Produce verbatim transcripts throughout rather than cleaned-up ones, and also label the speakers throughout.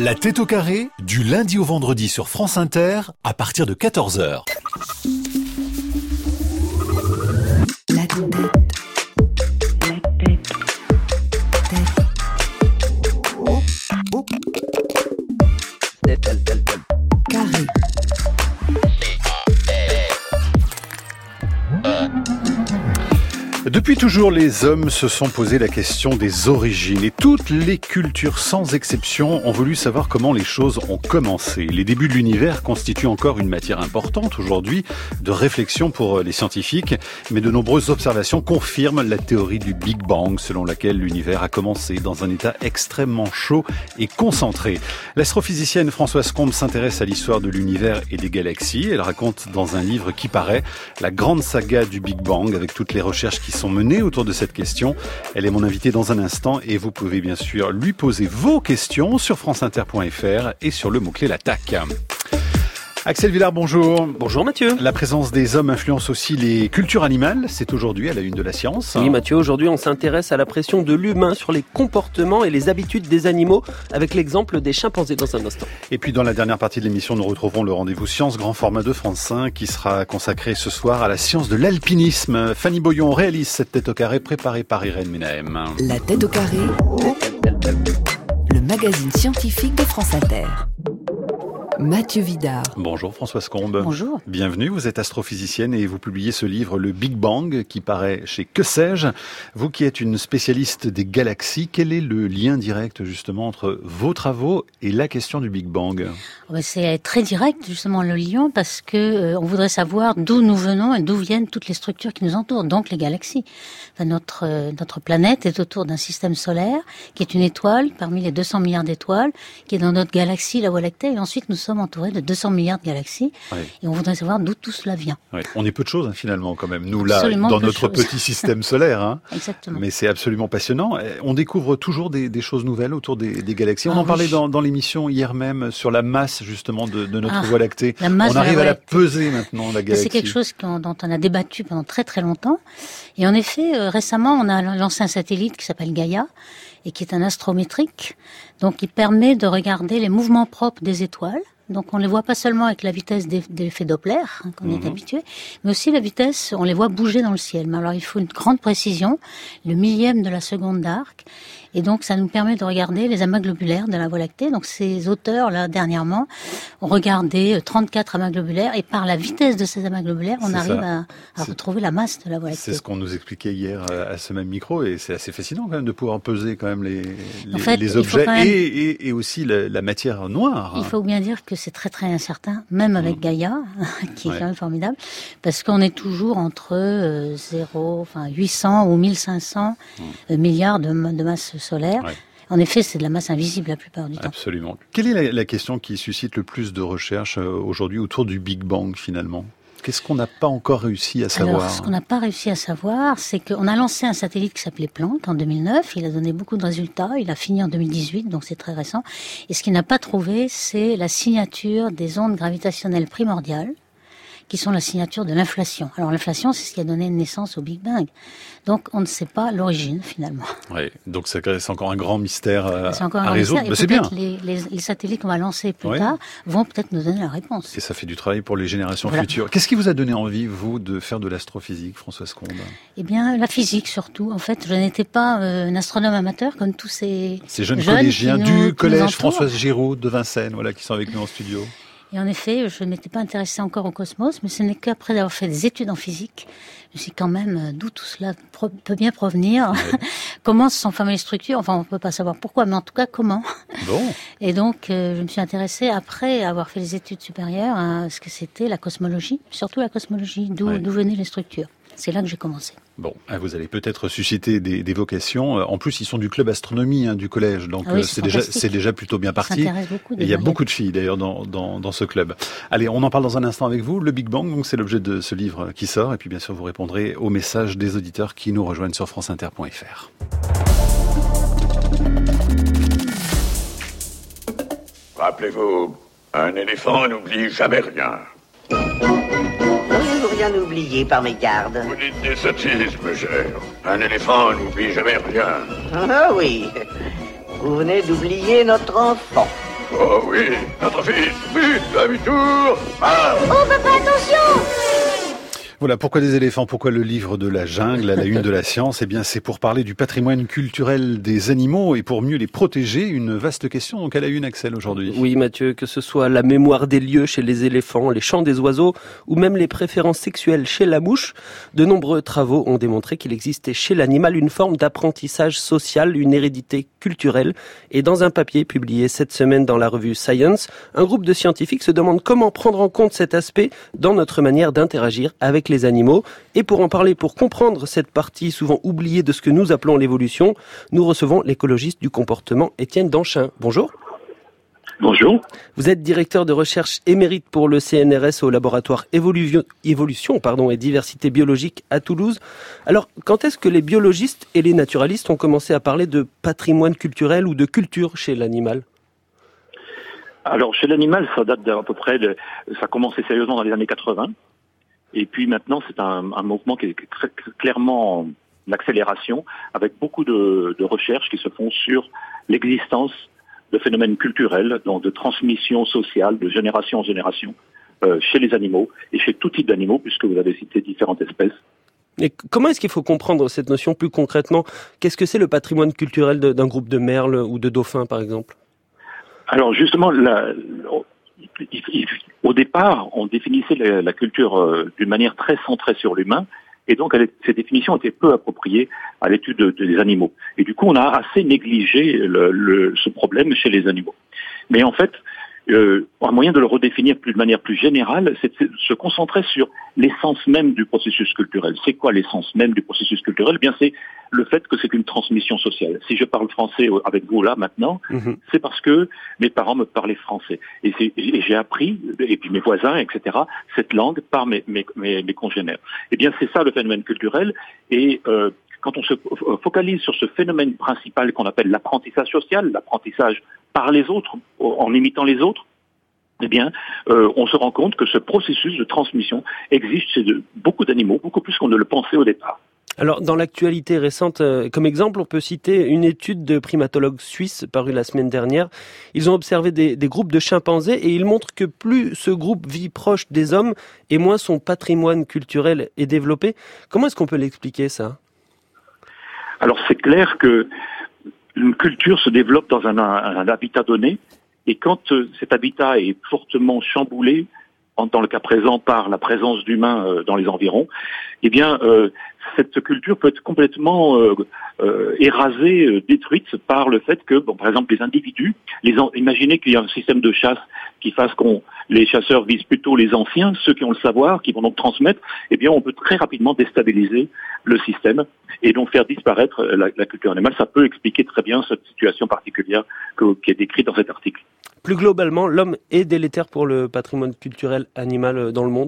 Speaker 1: La tête au carré, du lundi au vendredi sur France Inter, à partir de quatorze heures.
Speaker 2: La tête. La tête. Tête. Oh, oh. Tête, tête, tête, tête. Carré.
Speaker 3: Depuis toujours, les hommes se sont posé la question des origines et toutes les cultures, sans exception, ont voulu savoir comment les choses ont commencé. Les débuts de l'univers constituent encore une matière importante aujourd'hui de réflexion pour les scientifiques, mais de nombreuses observations confirment la théorie du Big Bang, selon laquelle l'univers a commencé dans un état extrêmement chaud et concentré. L'astrophysicienne Françoise Combe s'intéresse à l'histoire de l'univers et des galaxies. Elle raconte dans un livre qui paraît la grande saga du Big Bang avec toutes les recherches qui sont menées autour de cette question. Elle est mon invitée dans un instant et vous pouvez bien sûr lui poser vos questions sur franceinter point f r et sur le mot-clé l'attaque. Axel Villard, bonjour.
Speaker 4: Bonjour Mathieu.
Speaker 3: La présence des hommes influence aussi les cultures animales. C'est aujourd'hui à la une de la science.
Speaker 4: Oui Mathieu, aujourd'hui on s'intéresse à la pression de l'humain sur les comportements et les habitudes des animaux avec l'exemple des chimpanzés dans un instant.
Speaker 3: Et puis dans la dernière partie de l'émission, nous retrouverons le rendez-vous Science grand format de France cinq qui sera consacré ce soir à la science de l'alpinisme. Fanny Boyon réalise cette tête au carré préparée par Irène Menahem.
Speaker 2: La tête au carré, le magazine scientifique de France Inter. Mathieu Vidard.
Speaker 3: Bonjour Françoise Combe.
Speaker 5: Bonjour.
Speaker 3: Bienvenue, vous êtes astrophysicienne et vous publiez ce livre, Le Big Bang, qui paraît chez Que sais-je. Vous qui êtes une spécialiste des galaxies, quel est le lien direct justement entre vos travaux et la question du Big Bang ?
Speaker 5: C'est très direct justement le lien parce que euh, on voudrait savoir d'où nous venons et d'où viennent toutes les structures qui nous entourent, donc les galaxies. Enfin, notre, euh, notre planète est autour d'un système solaire qui est une étoile parmi les deux cents milliards d'étoiles, qui est dans notre galaxie, la Voie lactée, et ensuite nous sommes entourés de deux cents milliards de galaxies, oui. Et on voudrait savoir d'où tout cela vient.
Speaker 3: Oui. On est peu de choses hein, finalement quand même, nous là,
Speaker 5: absolument
Speaker 3: dans notre
Speaker 5: choses.
Speaker 3: petit système solaire. Hein.
Speaker 5: Exactement.
Speaker 3: Mais c'est absolument passionnant. On découvre toujours des, des choses nouvelles autour des, des galaxies. On
Speaker 5: ah,
Speaker 3: en parlait
Speaker 5: oui.
Speaker 3: dans, dans l'émission hier même sur la masse justement de, de notre
Speaker 5: ah,
Speaker 3: Voie lactée.
Speaker 5: La masse
Speaker 3: on arrive
Speaker 5: la
Speaker 3: à la peser maintenant, la galaxie.
Speaker 5: C'est quelque chose dont on a débattu pendant très très longtemps. Et en effet, euh, récemment, on a lancé un satellite qui s'appelle Gaïa et qui est un astrométrique, donc qui permet de regarder les mouvements propres des étoiles. Donc on les voit pas seulement avec la vitesse de l'effet Doppler, hein, qu'on mmh. est habitué, mais aussi la vitesse, on les voit bouger dans le ciel. Mais alors il faut une grande précision, le millième de la seconde d'arc, et donc ça nous permet de regarder les amas globulaires de la Voie lactée. Donc ces auteurs là dernièrement ont regardé trente-quatre amas globulaires, et par la vitesse de ces amas globulaires, on c'est arrive ça. à, à retrouver la masse de la Voie lactée.
Speaker 3: C'est ce qu'on nous expliquait hier à ce même micro, et c'est assez fascinant quand même de pouvoir peser quand même les, les, en fait, les objets même... et, et, et aussi la, la matière noire.
Speaker 5: Il faut bien dire que c'est très très incertain, même avec mmh. Gaïa, qui est ouais. quand même formidable, parce qu'on est toujours entre euh, zéro, enfin huit cents ou mille cinq cents mmh. milliards de, de masse solaire. Ouais. En effet, c'est de la masse invisible la plupart du temps.
Speaker 3: Absolument. Quelle est la, la question qui suscite le plus de recherches euh, aujourd'hui autour du Big Bang finalement ? Qu'est-ce qu'on n'a pas encore réussi à savoir ?
Speaker 5: Alors, ce qu'on n'a pas réussi à savoir, c'est qu'on a lancé un satellite qui s'appelait Planck en deux mille neuf. Il a donné beaucoup de résultats. Il a fini en deux mille dix-huit, donc c'est très récent. Et ce qu'il n'a pas trouvé, c'est la signature des ondes gravitationnelles primordiales, qui sont la signature de l'inflation. Alors l'inflation, c'est ce qui a donné naissance au Big Bang. Donc on ne sait pas l'origine finalement.
Speaker 3: Oui, donc c'est encore un grand mystère à,
Speaker 5: c'est encore un
Speaker 3: à
Speaker 5: grand
Speaker 3: résoudre.
Speaker 5: Mystère. Et
Speaker 3: c'est bien.
Speaker 5: Les, les, les satellites qu'on va lancer plus
Speaker 3: oui.
Speaker 5: tard vont peut-être nous donner la réponse.
Speaker 3: Et ça fait du travail pour les générations
Speaker 5: voilà.
Speaker 3: futures. Qu'est-ce qui vous a donné envie, vous, de faire de l'astrophysique, Françoise Combe ?
Speaker 5: Eh bien, la physique surtout. En fait, je n'étais pas euh, un astronome amateur comme tous ces,
Speaker 3: ces jeunes,
Speaker 5: jeunes
Speaker 3: collégiens
Speaker 5: nous,
Speaker 3: du collège Françoise Giraud de Vincennes, voilà, qui sont avec nous en studio.
Speaker 5: Et en effet, je ne m'étais pas intéressée encore au cosmos, mais ce n'est qu'après avoir fait des études en physique, je me suis dit quand même d'où tout cela pro- peut bien provenir, ouais. Comment se sont formées les structures, enfin on ne peut pas savoir pourquoi, mais en tout cas comment.
Speaker 3: Bon.
Speaker 5: Et donc euh, je me suis intéressée après avoir fait les études supérieures à ce que c'était la cosmologie, surtout la cosmologie, d'où, ouais. d'où venaient les structures. C'est là que j'ai commencé.
Speaker 3: Bon, vous allez peut-être susciter des, des vocations. En plus, ils sont du club astronomie hein, du collège, donc
Speaker 5: ah oui,
Speaker 3: c'est, c'est, déjà, c'est déjà plutôt bien parti.
Speaker 5: Beaucoup
Speaker 3: Et il y a beaucoup de filles d'ailleurs dans, dans, dans ce club. Allez, on en parle dans un instant avec vous. Le Big Bang, donc c'est l'objet de ce livre qui sort. Et puis bien sûr, vous répondrez aux messages des auditeurs qui nous rejoignent sur franceinter point f r.
Speaker 6: Rappelez-vous, un éléphant n'oublie jamais rien.
Speaker 7: N'auriez-vous rien oublié par mégarde ?
Speaker 6: Vous dites des sottises, me cher. Un éléphant n'oublie jamais rien.
Speaker 7: Ah oui, vous venez d'oublier notre enfant.
Speaker 6: Oh oui, notre fils, vite, demi-tour. Ah.
Speaker 8: Oh papa, attention!
Speaker 3: Voilà, pourquoi des éléphants, pourquoi le livre de la jungle à la une de la science? Eh bien, c'est pour parler du patrimoine culturel des animaux et pour mieux les protéger. Une vaste question, donc à la une, Axel, aujourd'hui.
Speaker 4: Oui, Mathieu, que ce soit la mémoire des lieux chez les éléphants, les chants des oiseaux ou même les préférences sexuelles chez la mouche, de nombreux travaux ont démontré qu'il existait chez l'animal une forme d'apprentissage social, une hérédité culturelle. Et dans un papier publié cette semaine dans la revue Science, un groupe de scientifiques se demande comment prendre en compte cet aspect dans notre manière d'interagir avec les les animaux. Et pour en parler, pour comprendre cette partie souvent oubliée de ce que nous appelons l'évolution, nous recevons l'écologiste du comportement, Étienne Danchin. Bonjour.
Speaker 9: Bonjour.
Speaker 4: Vous êtes directeur de recherche émérite pour le C N R S au laboratoire Évolution, Évolution pardon, et diversité biologique à Toulouse. Alors, quand est-ce que les biologistes et les naturalistes ont commencé à parler de patrimoine culturel ou de culture chez l'animal ?
Speaker 9: Alors, chez l'animal, ça date d'à peu près, de, ça a commencé sérieusement dans les années quatre-vingts. Et puis maintenant, c'est un, un mouvement qui est très, clairement en accélération, avec beaucoup de, de recherches qui se font sur l'existence de phénomènes culturels, donc de transmission sociale de génération en génération, euh, chez les animaux et chez tout type d'animaux, puisque vous avez cité différentes espèces.
Speaker 4: Et comment est-ce qu'il faut comprendre cette notion plus concrètement ? Qu'est-ce que c'est le patrimoine culturel de, d'un groupe de merles ou de dauphins, par exemple ?
Speaker 9: Alors justement, la, au départ, on définissait la, la culture euh, d'une manière très centrée sur l'humain, et donc elle, ces définitions étaient peu appropriées à l'étude de, de, des animaux. Et du coup, on a assez négligé le, le, ce problème chez les animaux. Mais en fait, euh, un moyen de le redéfinir plus, de manière plus générale, c'est de se concentrer sur l'essence même du processus culturel. C'est quoi l'essence même du processus culturel ? Eh bien, c'est le fait que c'est une transmission sociale. Si je parle français avec vous là maintenant, mmh. c'est parce que mes parents me parlaient français. Et, c'est, et j'ai appris, et puis mes voisins, et cetera, cette langue par mes, mes, mes, mes congénères. Eh bien, c'est ça le phénomène culturel. Et euh, quand on se focalise sur ce phénomène principal qu'on appelle l'apprentissage social, l'apprentissage par les autres, en imitant les autres, eh bien, euh, on se rend compte que ce processus de transmission existe chez de, beaucoup d'animaux, beaucoup plus qu'on ne le pensait au départ.
Speaker 4: Alors, dans l'actualité récente, euh, comme exemple, on peut citer une étude de primatologues suisses parue la semaine dernière. Ils ont observé des, des groupes de chimpanzés et ils montrent que plus ce groupe vit proche des hommes et moins son patrimoine culturel est développé. Comment est-ce qu'on peut l'expliquer, ça ?
Speaker 9: Alors, c'est clair que une culture se développe dans un, un, un habitat donné, et quand euh, cet habitat est fortement chamboulé, en, dans le cas présent par la présence d'humains euh, dans les environs, eh bien, euh, cette culture peut être complètement euh, euh, érasée, euh, détruite par le fait que, bon, par exemple, les individus, les en, imaginez qu'il y a un système de chasse qui fasse qu'on les chasseurs visent plutôt les anciens, ceux qui ont le savoir, qui vont donc transmettre, eh bien, on peut très rapidement déstabiliser le système et donc faire disparaître la, la culture animale. Ça peut expliquer très bien cette situation particulière que, qui est décrite dans cet article.
Speaker 4: Plus globalement, l'homme est délétère pour le patrimoine culturel animal dans le monde ?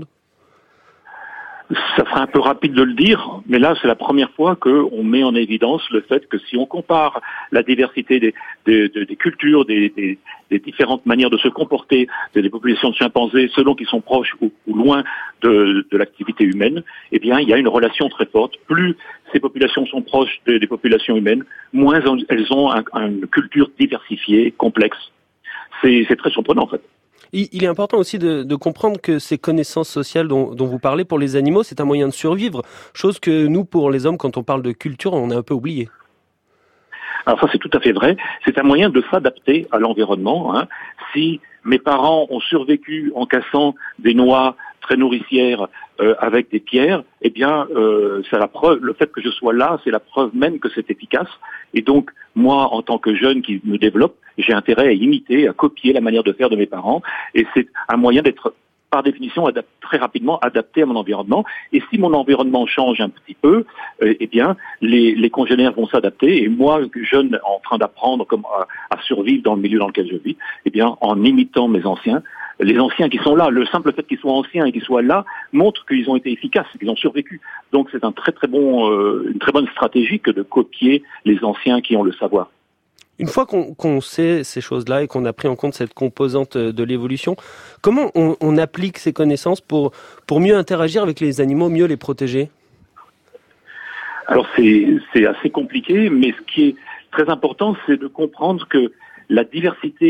Speaker 9: Ça serait un peu rapide de le dire, mais là, c'est la première fois qu'on met en évidence le fait que si on compare la diversité des, des, des, des cultures, des, des, des différentes manières de se comporter des populations de chimpanzés, selon qu'ils sont proches ou, ou loin de, de l'activité humaine, eh bien, il y a une relation très forte. Plus ces populations sont proches des, des populations humaines, moins elles ont un, une culture diversifiée, complexe. C'est, c'est très surprenant, en fait.
Speaker 4: Il est important aussi de, de comprendre que ces connaissances sociales dont, dont vous parlez pour les animaux, c'est un moyen de survivre, chose que nous, pour les hommes, quand on parle de culture, on a un peu oublié.
Speaker 9: Alors ça, c'est tout à fait vrai. C'est un moyen de s'adapter à l'environnement. Hein. Si mes parents ont survécu en cassant des noix très nourricières euh, avec des pierres, eh bien, euh, c'est la preuve. Le fait que je sois là, c'est la preuve même que c'est efficace. Et donc, moi, en tant que jeune qui me développe, j'ai intérêt à imiter, à copier la manière de faire de mes parents. Et c'est un moyen d'être, par définition, adap- très rapidement adapté à mon environnement. Et si mon environnement change un petit peu, euh, eh bien, les, les congénères vont s'adapter. Et moi, jeune, en train d'apprendre comment, à, à survivre dans le milieu dans lequel je vis, eh bien, en imitant mes anciens, les anciens qui sont là, le simple fait qu'ils soient anciens et qu'ils soient là montre qu'ils ont été efficaces, qu'ils ont survécu. Donc c'est un très très bon, euh, une très bonne stratégie que de copier les anciens qui ont le savoir.
Speaker 4: Une fois qu'on, qu'on sait ces choses-là et qu'on a pris en compte cette composante de l'évolution, comment on, on applique ces connaissances pour, pour mieux interagir avec les animaux, mieux les protéger ?
Speaker 9: Alors c'est, c'est assez compliqué, mais ce qui est très important, c'est de comprendre que la diversité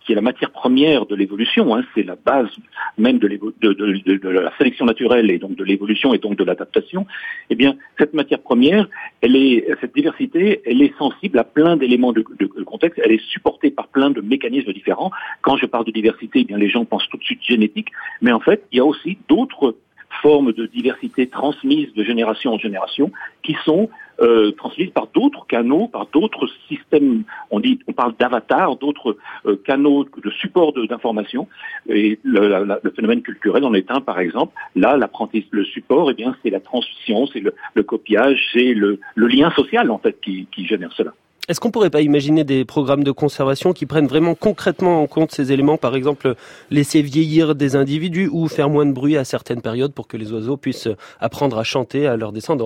Speaker 9: qui est la matière première de l'évolution, hein, c'est la base même de, de, de, de, de la sélection naturelle et donc de l'évolution et donc de l'adaptation, eh bien, cette matière première, elle est, cette diversité, elle est sensible à plein d'éléments de, de, de contexte, elle est supportée par plein de mécanismes différents. Quand je parle de diversité, eh bien, les gens pensent tout de suite génétique, mais en fait, il y a aussi d'autres formes de diversité transmises de génération en génération qui sont euh, transmises par d'autres canaux, par d'autres systèmes, on dit, on parle d'avatars, d'autres euh, canaux de support de, d'information. Et le, la, le phénomène culturel en est un, par exemple. Là, l'apprentissage, le support, eh bien, c'est la transmission, c'est le, le copiage, c'est le, le lien social en fait qui, qui génère cela.
Speaker 4: Est-ce qu'on ne pourrait pas imaginer des programmes de conservation qui prennent vraiment concrètement en compte ces éléments, par exemple laisser vieillir des individus ou faire moins de bruit à certaines périodes pour que les oiseaux puissent apprendre à chanter à leur descendance ?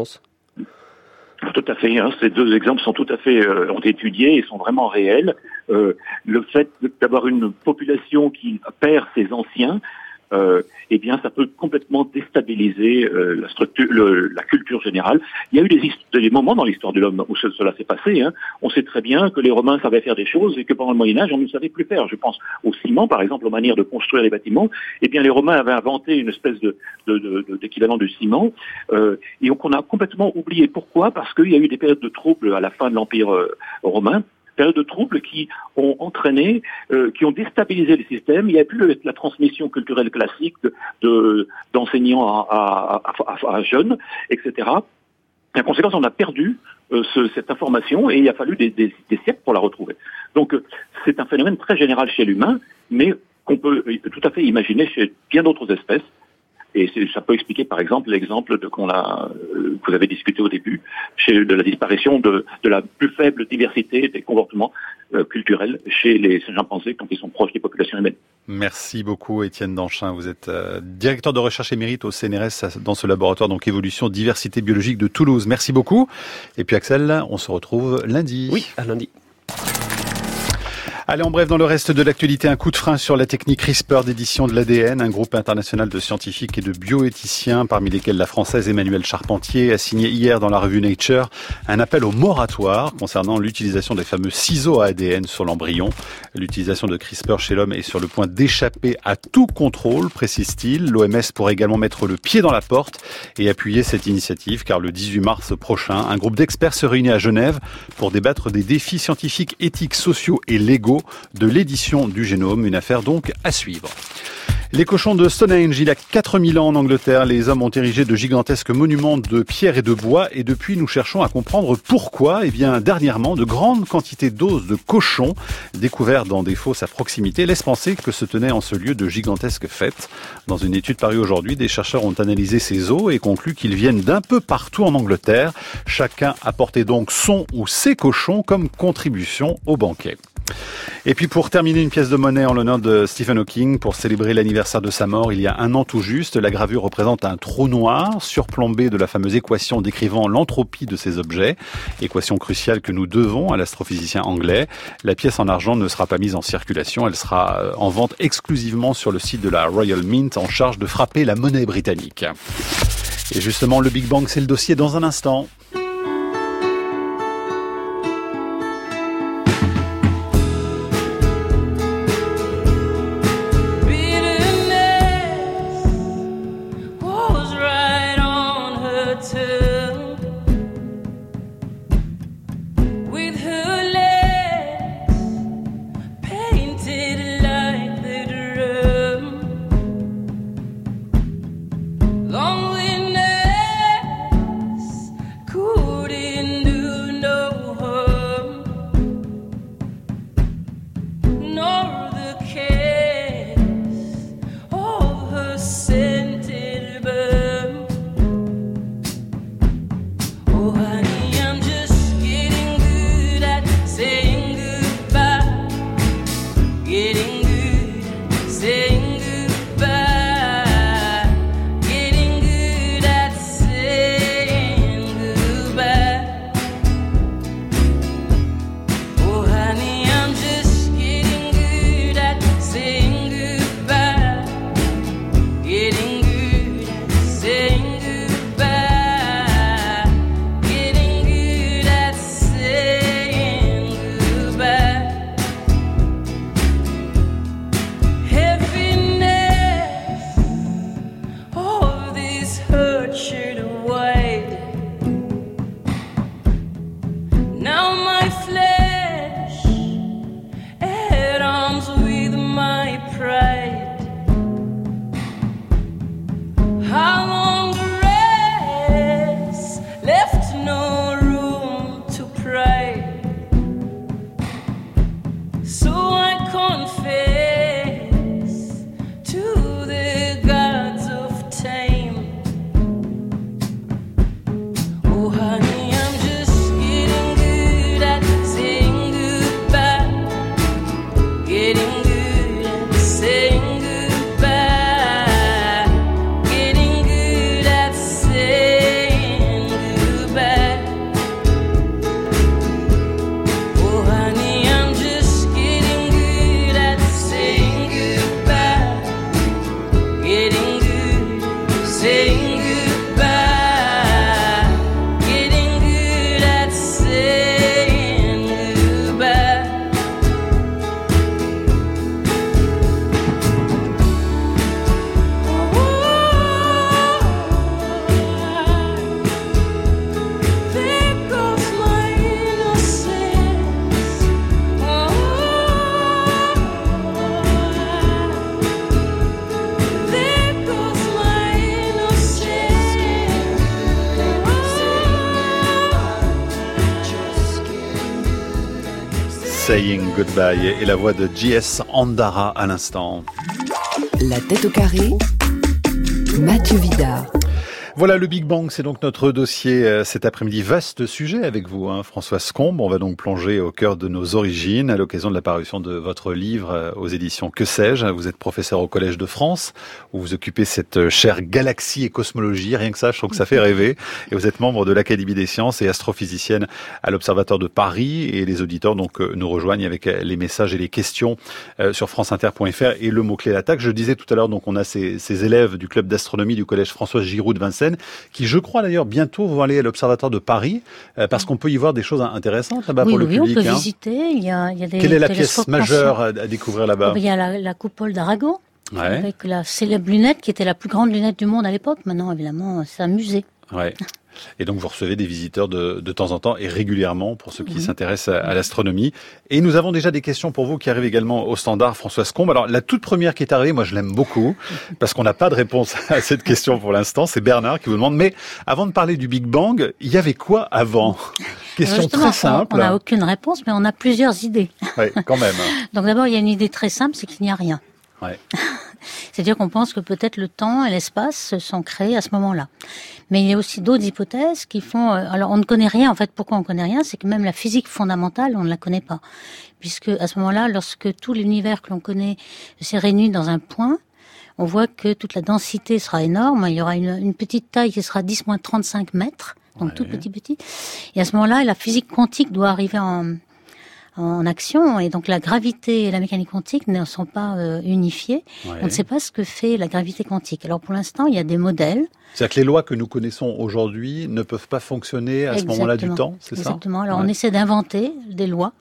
Speaker 9: Tout à fait. Hein, ces deux exemples sont tout à fait euh, ont été étudiés et sont vraiment réels. Euh, le fait d'avoir une population qui perd ses anciens, euh, eh bien, ça peut complètement déstabiliser euh, la structure, le, la culture générale. Il y a eu des, des moments dans l'histoire de l'homme où ce, cela s'est passé. Hein. On sait très bien que les Romains savaient faire des choses et que pendant le Moyen Âge, on ne savait plus faire. Je pense au ciment, par exemple, aux manières de construire les bâtiments. Eh bien, les Romains avaient inventé une espèce de, de, de, de d'équivalent du ciment, euh, et donc on a complètement oublié. Pourquoi ? Parce qu'il y a eu des périodes de troubles à la fin de l'Empire euh, romain. Périodes de troubles qui ont entraîné, euh, qui ont déstabilisé les systèmes. Il n'y a plus le, la transmission culturelle classique de, de, d'enseignants à, à, à, à jeunes, et cetera. Et en conséquence, on a perdu euh, ce, cette information et il a fallu des, des, des siècles pour la retrouver. Donc, euh, c'est un phénomène très général chez l'humain, mais qu'on peut tout à fait imaginer chez bien d'autres espèces. Et c'est, ça peut expliquer, par exemple, l'exemple de qu'on a, euh, que vous avez discuté au début, chez, de la disparition de, de la plus faible diversité des comportements euh, culturels chez les chimpanzés quand ils sont proches des populations humaines.
Speaker 3: Merci beaucoup, Étienne Danchin. Vous êtes euh, directeur de recherche émérite au C N R S dans ce laboratoire, donc évolution, diversité biologique de Toulouse. Merci beaucoup. Et puis Axel, on se retrouve lundi.
Speaker 4: Oui, à lundi.
Speaker 3: Allez, en bref, dans le reste de l'actualité, un coup de frein sur la technique CRISPR d'édition de l'A D N. Un groupe international de scientifiques et de bioéthiciens, parmi lesquels la française Emmanuelle Charpentier, a signé hier dans la revue Nature un appel au moratoire concernant l'utilisation des fameux ciseaux à A D N sur l'embryon. L'utilisation de CRISPR chez l'homme est sur le point d'échapper à tout contrôle, précise-t-il. L'O M S pourrait également mettre le pied dans la porte et appuyer cette initiative, car le dix-huit mars prochain, un groupe d'experts se réunit à Genève pour débattre des défis scientifiques, éthiques, sociaux et légaux de l'édition du génome, une affaire donc à suivre. Les cochons de Stonehenge, il y a quatre mille ans en Angleterre, les hommes ont érigé de gigantesques monuments de pierre et de bois et depuis nous cherchons à comprendre pourquoi. Eh bien, dernièrement, de grandes quantités d'os de cochons découverts dans des fosses à proximité laissent penser que se tenait en ce lieu de gigantesques fêtes. Dans une étude parue aujourd'hui, des chercheurs ont analysé ces os et conclu qu'ils viennent d'un peu partout en Angleterre. Chacun apportait donc son ou ses cochons comme contribution au banquet. Et puis pour terminer, une pièce de monnaie en l'honneur de Stephen Hawking pour célébrer l'anniversaire de sa mort il y a un an tout juste. La gravure représente un trou noir surplombé de la fameuse équation décrivant l'entropie de ces objets, équation cruciale que nous devons à l'astrophysicien anglais. La pièce en argent ne sera pas mise en circulation, elle sera en vente exclusivement sur le site de la Royal Mint en charge de frapper la monnaie britannique. Et justement, le Big Bang, c'est le dossier dans un instant.
Speaker 8: Loneliness So I confess to the gods of time. Oh honey, I'm just getting good at saying goodbye. Getting good at saying goodbye. Getting good at saying goodbye. Oh honey, I'm just getting good at saying goodbye. Getting good at saying goodbye. Getting good at saying goodbye. There goes my innocence. There goes my innocence.
Speaker 3: Saying Goodbye et la voix de J S Andara à l'instant.
Speaker 2: La tête au carré, Mathieu Vidard.
Speaker 3: Voilà, le Big Bang, c'est donc notre dossier euh, cet après-midi. Vaste sujet avec vous, hein, Françoise Combe. On va donc plonger au cœur de nos origines à l'occasion de la parution de votre livre euh, aux éditions Que sais-je. Vous êtes professeur au Collège de France, où vous occupez cette euh, chère galaxie et cosmologie. Rien que ça, je trouve que ça fait rêver. Et vous êtes membre de l'Académie des sciences et astrophysicienne à l'Observatoire de Paris. Et les auditeurs donc euh, nous rejoignent avec euh, les messages et les questions euh, sur franceinter point f r et le mot-clé l'attaque. Je disais tout à l'heure, donc on a ces, ces élèves du club d'astronomie du Collège François Giroud de Vincennes, qui, je crois d'ailleurs, bientôt vont aller à l'Observatoire de Paris, euh, parce qu'on peut y voir des choses intéressantes là-bas
Speaker 5: oui,
Speaker 3: pour le
Speaker 5: oui,
Speaker 3: public.
Speaker 5: on peut
Speaker 3: hein.
Speaker 5: visiter. Il y a, il y a des
Speaker 3: Quelle est la pièce
Speaker 5: télescopes
Speaker 3: majeure à, à découvrir là-bas?
Speaker 5: Il y a la, la coupole d'Arago,
Speaker 3: Ouais.
Speaker 5: avec la célèbre lunette, qui était la plus grande lunette du monde à l'époque. Maintenant, évidemment, c'est un musée.
Speaker 3: Ouais. Et donc vous recevez des visiteurs de, de temps en temps et régulièrement pour ceux qui mmh. s'intéressent à, à l'astronomie. Et nous avons déjà des questions pour vous qui arrivent également au standard, Françoise Combe. Alors la toute première qui est arrivée, moi je l'aime beaucoup, parce qu'on n'a pas de réponse à cette question pour l'instant. C'est Bernard qui vous demande, mais avant de parler du Big Bang, il y avait quoi avant? Question très simple.
Speaker 5: On n'a aucune réponse, mais on a plusieurs idées.
Speaker 3: Oui, quand même.
Speaker 5: Donc d'abord, il y a une idée très simple, c'est qu'il n'y a rien.
Speaker 3: Ouais.
Speaker 5: C'est-à-dire qu'on pense que peut-être le temps et l'espace se sont créés à ce moment-là. Mais il y a aussi d'autres hypothèses qui font... Alors on ne connaît rien, en fait, pourquoi on ne connaît rien? C'est que même la physique fondamentale, on ne la connaît pas. Puisque à ce moment-là, lorsque tout l'univers que l'on connaît s'est réuni dans un point, on voit que toute la densité sera énorme. Il y aura une, une petite taille qui sera dix moins trente-cinq mètres, donc ouais. tout petit petit. Et à ce moment-là, la physique quantique doit arriver en... en action, et donc la gravité et la mécanique quantique ne sont pas euh, unifiées. Ouais. On ne sait pas ce que fait la gravité quantique. Alors pour l'instant, il y a des modèles.
Speaker 3: C'est-à-dire que les lois que nous connaissons aujourd'hui ne peuvent pas fonctionner à Exactement. ce moment-là du temps, c'est ça?
Speaker 5: Exactement. Alors
Speaker 3: ouais.
Speaker 5: on essaie d'inventer des lois.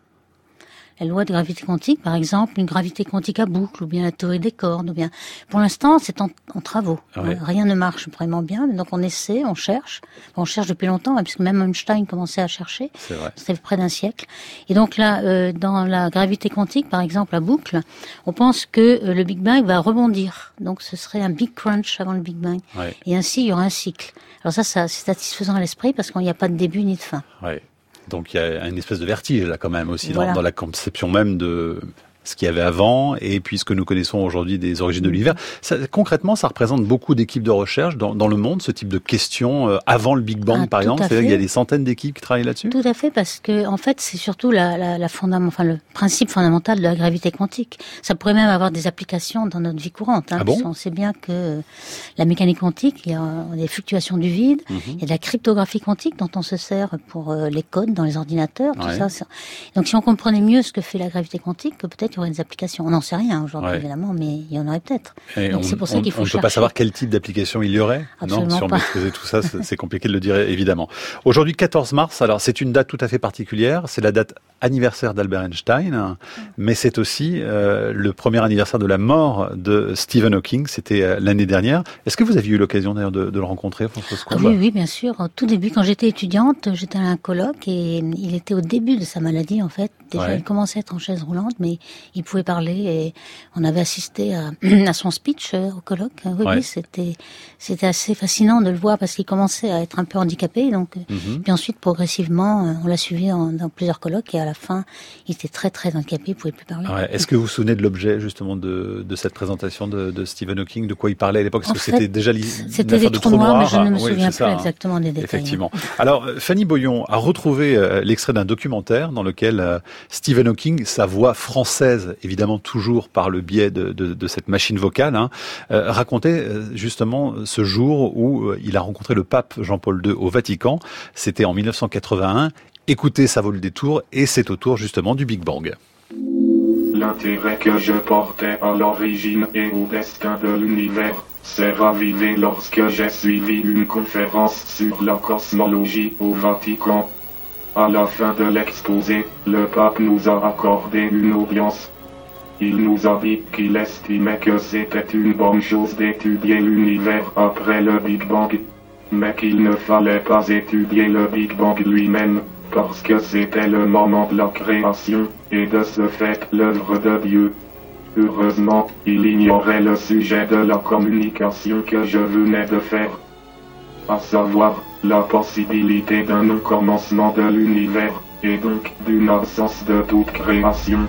Speaker 5: La loi de gravité quantique, par exemple, une gravité quantique à boucle, ou bien la théorie des cordes, ou bien... Pour l'instant, c'est en, en travaux. Ouais. Rien ne marche vraiment bien, donc on essaie, on cherche. On cherche depuis longtemps, hein, puisque même Einstein commençait à chercher.
Speaker 3: C'est vrai.
Speaker 5: C'était près d'un siècle. Et donc là, euh, dans la gravité quantique, par exemple, à boucle, on pense que euh, le Big Bang va rebondir. Donc ce serait un Big Crunch avant le Big Bang.
Speaker 3: Ouais.
Speaker 5: Et ainsi, il y aura un cycle. Alors ça, ça c'est satisfaisant à l'esprit, parce qu'il n'y a pas de début ni de fin.
Speaker 3: Ouais. Donc il y a une espèce de vertige là quand même aussi
Speaker 5: voilà.
Speaker 3: dans, dans la conception même de ce qu'il y avait avant et puis ce que nous connaissons aujourd'hui des origines de l'univers. Ça, concrètement, ça représente beaucoup d'équipes de recherche dans, dans le monde, ce type de questions euh, avant le Big Bang, ah, par exemple. C'est-à-dire qu'il y a des centaines d'équipes qui travaillent là-dessus.
Speaker 5: Tout à fait, parce que en fait, c'est surtout la, la, la fondament, enfin le principe fondamental de la gravité quantique. Ça pourrait même avoir des applications dans notre vie courante. Hein,
Speaker 3: ah bon?
Speaker 5: On sait bien que la mécanique quantique, il y a des fluctuations du vide, mm-hmm. il y a de la cryptographie quantique dont on se sert pour euh, les codes dans les ordinateurs, tout
Speaker 3: ouais.
Speaker 5: ça. C'est... Donc, si on comprenait mieux ce que fait la gravité quantique, que peut-être il y aurait des applications. On n'en sait rien aujourd'hui, ouais. évidemment, mais il y en aurait peut-être. Donc,
Speaker 3: on,
Speaker 5: c'est pour ça qu'il faut
Speaker 3: On ne peut pas savoir quel type d'application il y aurait.
Speaker 5: Absolument
Speaker 3: non, si on
Speaker 5: pas.
Speaker 3: maîtrisait tout ça, c'est, c'est compliqué de le dire, évidemment. Aujourd'hui, quatorze mars, alors c'est une date tout à fait particulière. C'est la date anniversaire d'Albert Einstein, mais c'est aussi euh, le premier anniversaire de la mort de Stephen Hawking. C'était euh, l'année dernière. Est-ce que vous aviez eu l'occasion d'ailleurs de, de le rencontrer, Françoise Combe?
Speaker 5: Ah oui, oui, bien sûr. Au tout début, quand j'étais étudiante, j'étais à un colloque et il était au début de sa maladie, en fait. Déjà,
Speaker 3: Ouais.
Speaker 5: il commençait à être en chaise roulante, mais il pouvait parler et on avait assisté à, à son speech euh, au colloque. Oui,
Speaker 3: Ouais.
Speaker 5: oui, c'était, c'était assez fascinant de le voir parce qu'il commençait à être un peu handicapé. Donc, euh,
Speaker 3: Mhm.
Speaker 5: puis ensuite, progressivement, euh, on l'a suivi en, dans plusieurs colloques et à la fin, il était très, très handicapé, il pouvait plus parler.
Speaker 3: Ouais. Est-ce que vous vous souvenez de l'objet justement de, de cette présentation de, de Stephen Hawking, de quoi il parlait à l'époque? Est-ce
Speaker 5: En
Speaker 3: que
Speaker 5: fait,
Speaker 3: c'était déjà li- une
Speaker 5: C'était
Speaker 3: affaire
Speaker 5: des
Speaker 3: de
Speaker 5: trous
Speaker 3: trou
Speaker 5: noirs,
Speaker 3: noir?
Speaker 5: mais je ne me
Speaker 3: Oui,
Speaker 5: souviens
Speaker 3: c'est
Speaker 5: plus
Speaker 3: ça, hein.
Speaker 5: exactement des détails.
Speaker 3: Effectivement. Alors, euh, Fanny Boyon a retrouvé euh, l'extrait d'un documentaire dans lequel euh, Stephen Hawking, sa voix française, évidemment toujours par le biais de, de, de cette machine vocale, hein, euh, racontait euh, justement ce jour où euh, il a rencontré le pape Jean-Paul deux au Vatican. C'était en mille neuf cent quatre-vingt-un. Écoutez, ça vaut le détour, et c'est autour justement du Big Bang.
Speaker 10: L'intérêt que je portais à l'origine et au destin de l'univers s'est ravivé lorsque j'ai suivi une conférence sur la cosmologie au Vatican. À la fin de l'exposé, le pape nous a accordé une audience. Il nous a dit qu'il estimait que c'était une bonne chose d'étudier l'univers après le Big Bang, mais qu'il ne fallait pas étudier le Big Bang lui-même, parce que c'était le moment de la création, et de ce fait l'œuvre de Dieu. Heureusement, il ignorait le sujet de la communication que je venais de faire, à savoir la possibilité d'un non-commencement de l'univers, et donc d'une absence de toute création.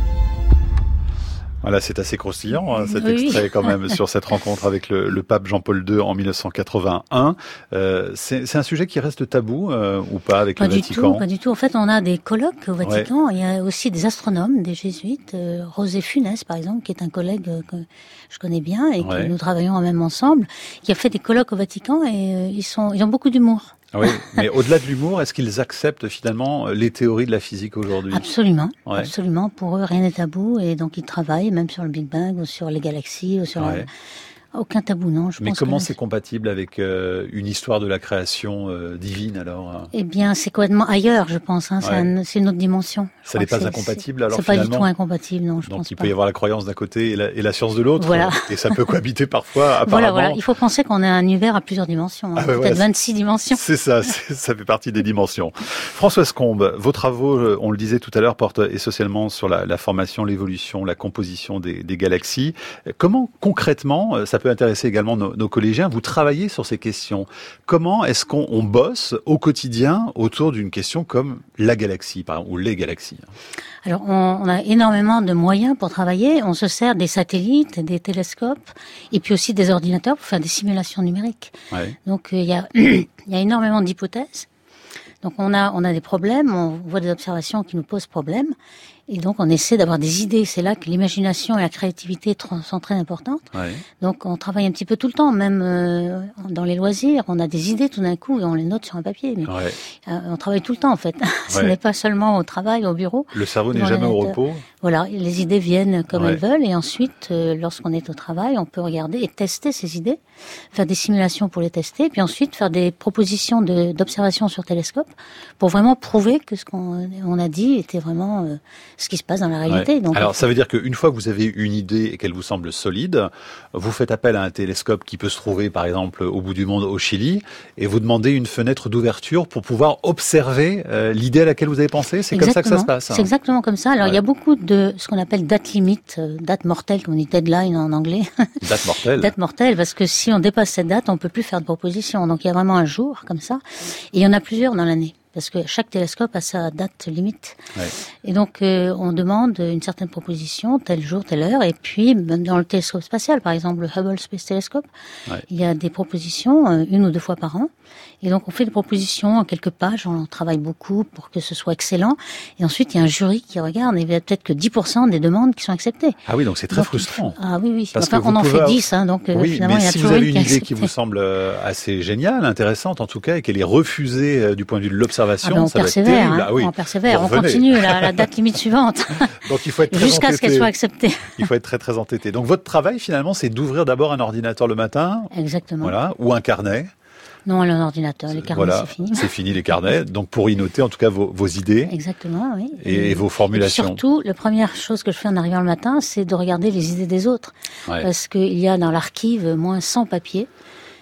Speaker 3: Voilà, c'est assez croustillant, hein, cet
Speaker 5: Oui.
Speaker 3: extrait quand même sur cette rencontre avec le, le pape Jean-Paul deux en mille neuf cent quatre-vingt-un. Euh, c'est, c'est un sujet qui reste tabou euh, ou pas avec
Speaker 5: Pas
Speaker 3: le
Speaker 5: du
Speaker 3: Vatican?
Speaker 5: tout, pas du tout. En fait, on a des colloques au Vatican. Ouais. Il y a aussi des astronomes, des jésuites. Euh, José Funès, par exemple, qui est un collègue euh, que je connais bien et
Speaker 3: ouais.
Speaker 5: que nous travaillons même ensemble, qui a fait des colloques au Vatican et euh, ils sont, ils ont beaucoup d'humour.
Speaker 3: Oui, mais au-delà de l'humour, est-ce qu'ils acceptent finalement les théories de la physique aujourd'hui?
Speaker 5: Absolument,
Speaker 3: ouais.
Speaker 5: absolument. Pour eux, rien n'est tabou et donc ils travaillent même sur le Big Bang ou sur les galaxies ou sur
Speaker 3: ouais.
Speaker 5: la... Aucun tabou, non. Je
Speaker 3: Mais
Speaker 5: pense
Speaker 3: comment
Speaker 5: que...
Speaker 3: c'est compatible avec euh, une histoire de la création euh, divine alors?
Speaker 5: Eh bien, c'est complètement ailleurs, je pense. Hein.
Speaker 3: Ouais.
Speaker 5: C'est, un, c'est une autre dimension.
Speaker 3: Ça n'est pas incompatible alors
Speaker 5: c'est
Speaker 3: finalement?
Speaker 5: C'est pas du tout incompatible, non, je
Speaker 3: Donc
Speaker 5: pense
Speaker 3: il
Speaker 5: pas.
Speaker 3: peut y avoir la croyance d'un côté et la, et la science de l'autre.
Speaker 5: Voilà.
Speaker 3: Et ça peut cohabiter parfois, apparemment.
Speaker 5: Voilà, voilà. Il faut penser qu'on a un univers à plusieurs dimensions. Hein.
Speaker 3: Ah ouais,
Speaker 5: Peut-être
Speaker 3: voilà,
Speaker 5: vingt-six dimensions.
Speaker 3: C'est ça, c'est, ça fait partie des dimensions. Françoise Combe, vos travaux, on le disait tout à l'heure, portent essentiellement sur la, la formation, l'évolution, la composition des, des galaxies. Comment concrètement, ça peut intéresser également nos, nos collégiens, vous travaillez sur ces questions? Comment est-ce qu'on on bosse au quotidien autour d'une question comme la galaxie, par exemple, ou les galaxies?
Speaker 5: Alors, on, on a énormément de moyens pour travailler. On se sert des satellites, des télescopes, et puis aussi des ordinateurs pour faire des simulations numériques.
Speaker 3: Ouais.
Speaker 5: Donc, il y a, il y a énormément d'hypothèses. Donc, on a, on a des problèmes, on voit des observations qui nous posent problème. Et donc, on essaie d'avoir des idées. C'est là que l'imagination et la créativité sont très importantes.
Speaker 3: Ouais.
Speaker 5: Donc, on travaille un petit peu tout le temps, même euh, dans les loisirs. On a des idées tout d'un coup et on les note sur un papier. Mais,
Speaker 3: ouais.
Speaker 5: euh, on travaille tout le temps, en fait. Ce
Speaker 3: ouais.
Speaker 5: n'est pas seulement au travail, au bureau.
Speaker 3: Le cerveau n'est jamais au repos.
Speaker 5: Voilà, les idées viennent comme
Speaker 3: ouais.
Speaker 5: elles veulent. Et ensuite, euh, lorsqu'on est au travail, on peut regarder et tester ces idées, faire des simulations pour les tester, puis ensuite faire des propositions de, d'observation sur télescope pour vraiment prouver que ce qu'on on a dit était vraiment euh, ce qui se passe dans la réalité.
Speaker 3: Ouais.
Speaker 5: Donc,
Speaker 3: alors, ça veut dire qu'une fois que vous avez une idée et qu'elle vous semble solide, vous faites appel à un télescope qui peut se trouver, par exemple, au bout du monde, au Chili, et vous demandez une fenêtre d'ouverture pour pouvoir observer euh, l'idée à laquelle vous avez pensé. C'est
Speaker 5: exactement.
Speaker 3: Comme ça que ça se passe. Hein.
Speaker 5: C'est exactement comme ça. Alors,
Speaker 3: ouais.
Speaker 5: il y a beaucoup de ce qu'on appelle date limite, euh, date mortelle, comme on dit deadline en anglais.
Speaker 3: Date mortelle.
Speaker 5: Date mortelle, parce que si on dépasse cette date, on peut plus faire de propositions. Donc, il y a vraiment un jour comme ça. Et il y en a plusieurs dans l'année. Parce que chaque télescope a sa date limite.
Speaker 3: Ouais.
Speaker 5: Et donc, euh, on demande une certaine proposition, tel jour, telle heure. Et puis, dans le télescope spatial, par exemple, le Hubble Space Telescope,
Speaker 3: ouais.
Speaker 5: il y a des propositions, euh, une ou deux fois par an. Et donc, on fait des propositions en quelques pages. On travaille beaucoup pour que ce soit excellent. Et ensuite, il y a un jury qui regarde. Et il y a peut-être que dix pour cent des demandes qui sont acceptées.
Speaker 3: Ah oui, donc c'est très
Speaker 5: donc,
Speaker 3: frustrant.
Speaker 5: Ah oui, oui.
Speaker 3: Parce
Speaker 5: enfin,
Speaker 3: que
Speaker 5: on en fait
Speaker 3: avoir...
Speaker 5: dix, hein, donc
Speaker 3: oui,
Speaker 5: finalement,
Speaker 3: mais
Speaker 5: il y a
Speaker 3: si
Speaker 5: toujours
Speaker 3: vous avez
Speaker 5: une
Speaker 3: une
Speaker 5: qui
Speaker 3: idée
Speaker 5: acceptée.
Speaker 3: qui vous semble assez géniale, intéressante en tout cas, et qu'elle est refusée euh, du point de vue de l'observation,
Speaker 5: ah ben on
Speaker 3: ça
Speaker 5: persévère,
Speaker 3: va être terrible.
Speaker 5: hein,
Speaker 3: Ah oui.
Speaker 5: on persévère,
Speaker 3: Bon,
Speaker 5: on
Speaker 3: venez.
Speaker 5: continue la, la date limite suivante.
Speaker 3: Donc il faut être très
Speaker 5: jusqu'à
Speaker 3: entêté.
Speaker 5: ce qu'elle soit acceptée.
Speaker 3: Il faut être très très entêté. Donc votre travail finalement, c'est d'ouvrir d'abord un ordinateur le matin,
Speaker 5: exactement.
Speaker 3: Voilà, ou un carnet.
Speaker 5: Non, un ordinateur, les carnets,
Speaker 3: voilà,
Speaker 5: c'est fini.
Speaker 3: C'est fini les carnets. Donc pour y noter en tout cas vos, vos idées.
Speaker 5: Exactement, oui.
Speaker 3: Et, et vos formulations.
Speaker 5: Et surtout, la première chose que je fais en arrivant le matin, c'est de regarder les idées des autres,
Speaker 3: ouais.
Speaker 5: parce qu'il y a dans l'archive moins cent papiers.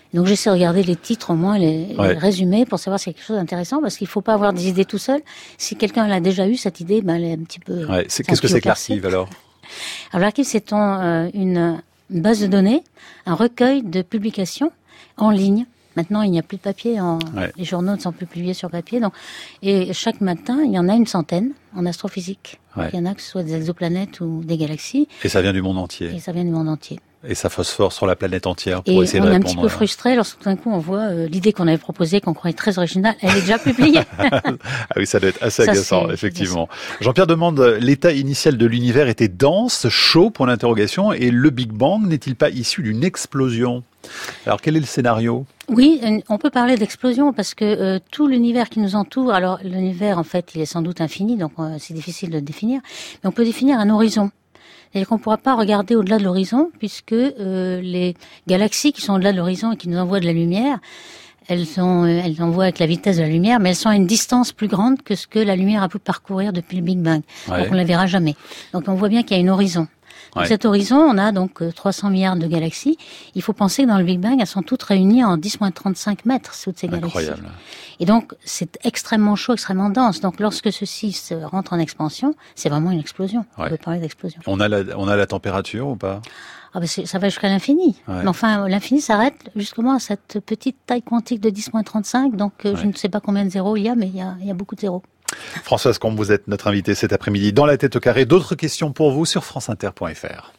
Speaker 5: Donc j'essaie de regarder les titres, au moins les,
Speaker 3: Ouais.
Speaker 5: les résumés, pour savoir si c'est quelque chose d'intéressant, parce qu'il faut pas avoir des idées tout seul. Si quelqu'un l'a déjà eu, cette idée, ben, elle est un petit peu...
Speaker 3: Ouais. C'est, qu'est-ce que c'est que l'archive alors?
Speaker 5: Alors l'archive, c'est en, euh, une, une base de données, un recueil de publications en ligne. Maintenant, il n'y a plus de papier, en,
Speaker 3: Ouais.
Speaker 5: les journaux ne sont plus publiés sur papier. Donc, et chaque matin, il y en a une centaine en astrophysique.
Speaker 3: Ouais.
Speaker 5: Donc, il y en a que ce soit des exoplanètes ou des galaxies,
Speaker 3: Et ça vient du monde entier.
Speaker 5: et ça vient du monde entier.
Speaker 3: Et ça phosphore sur la planète entière pour
Speaker 5: Et
Speaker 3: essayer
Speaker 5: on
Speaker 3: de
Speaker 5: est un
Speaker 3: répondre.
Speaker 5: petit peu frustré lorsque tout d'un coup on voit euh, l'idée qu'on avait proposée, qu'on croyait très originale, elle est déjà publiée.
Speaker 3: Ah oui, ça doit être assez
Speaker 5: Ça,
Speaker 3: agaçant,
Speaker 5: c'est-
Speaker 3: effectivement. Jean-Pierre demande, l'état initial de l'univers était dense, chaud, point d'interrogation, et le Big Bang n'est-il pas issu d'une explosion? Alors, quel est le scénario?
Speaker 5: Oui, une- on peut parler d'explosion parce que euh, tout l'univers qui nous entoure, alors l'univers en fait il est sans doute infini, donc euh, c'est difficile de le définir, mais on peut définir un horizon. C'est-à-dire qu'on ne pourra pas regarder au-delà de l'horizon puisque euh, les galaxies qui sont au-delà de l'horizon et qui nous envoient de la lumière, elles sont, euh, elles envoient avec la vitesse de la lumière, mais elles sont à une distance plus grande que ce que la lumière a pu parcourir depuis le Big Bang.
Speaker 3: Ouais.
Speaker 5: Donc on ne la verra jamais. Donc on voit bien qu'il y a un horizon. Donc,
Speaker 3: Ouais.
Speaker 5: cet horizon, on a donc euh, trois cents milliards de galaxies. Il faut penser que dans le Big Bang, elles sont toutes réunies en dix moins trente-cinq mètres, toutes ces galaxies.
Speaker 3: Incroyable.
Speaker 5: Et donc, c'est extrêmement chaud, extrêmement dense. Donc, lorsque ceci se rentre en expansion, c'est vraiment une explosion.
Speaker 3: Ouais.
Speaker 5: On peut parler d'explosion.
Speaker 3: On a la, on a la température ou pas?
Speaker 5: Ah ben c'est- ça va jusqu'à l'infini.
Speaker 3: Ouais.
Speaker 5: Mais enfin, l'infini s'arrête justement à cette petite taille quantique de dix moins trente-cinq. Donc, euh,
Speaker 3: Ouais.
Speaker 5: je ne sais pas combien de zéros il y a, mais il y a, il y a beaucoup de zéros.
Speaker 3: Françoise Combe, vous êtes notre invitée cet après-midi dans La Tête au Carré. D'autres questions pour vous sur franceinter point f r.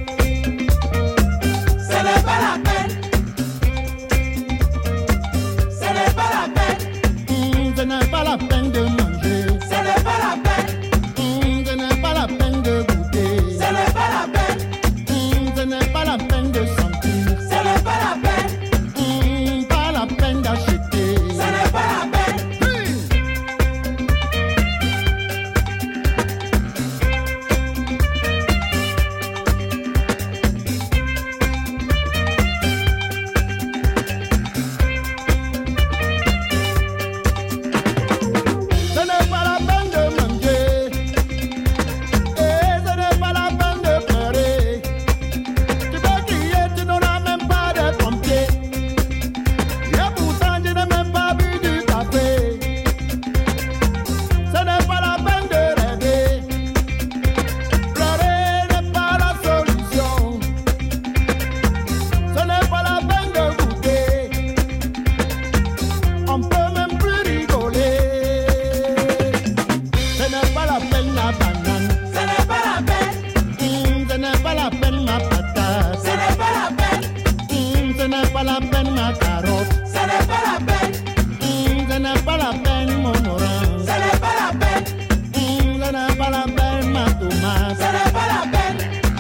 Speaker 11: Ce n'est pas la peine de manger. Ce n'est pas la peine. Ce n'est pas la peine de goûter. Ce n'est pas la peine. Ce n'est pas la peine de sentir. Ce n'est pas la peine. Pas la peine d'acheter. Ce n'est pas la peine. Ce n'est pas la peine de manger. Et ce n'est pas la peine de pleurer. Tu peux crier, tu n'auras même pas de pompier. Et pourtant, je n'ai même pas bu du café. Ce n'est pas la peine de rêver. Pleurer n'est pas la solution. Ce n'est pas la peine de goûter. On peut même plus rigoler. Ce n'est pas la peine la banane. Ce n'est pas la peine. Ce n'est pas la peine ma patate. Ce n'est pas la peine. Ce n'est pas la peine ma carotte. Ce n'est pas la peine. Ce n'est pas la peine mon orange. Ce n'est pas la peine. Ce n'est pas la peine ma tomate. Ce n'est pas la peine.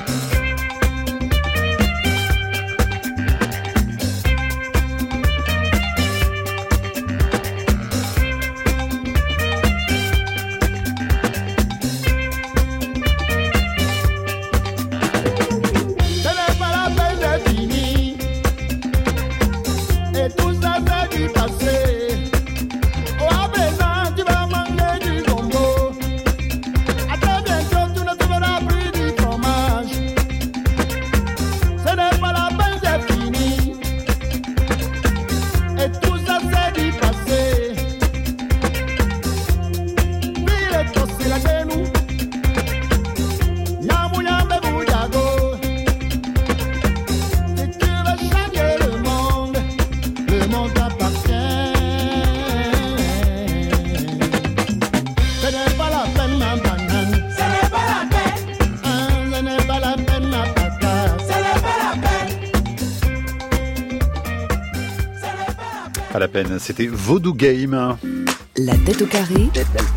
Speaker 11: Ce n'est pas la peine de finir. Et tout ça c'est du passé. Oh à présent tu vas manger du gombo. À très bientôt tu ne trouveras plus du fromage. Ce n'est pas la peine de finir. Et tout ça c'est du passé. Puis le tossi la genou. Yamu yambe bouyago. Si tu veux changer le monde, le monde t'appartient. Ce n'est pas la peine ma banane. Ce n'est pas la peine. Hein, ce n'est pas la peine ma patate. Ce n'est pas la peine.
Speaker 3: Pas la peine. C'était Vaudou Game.
Speaker 2: La Tête au Carré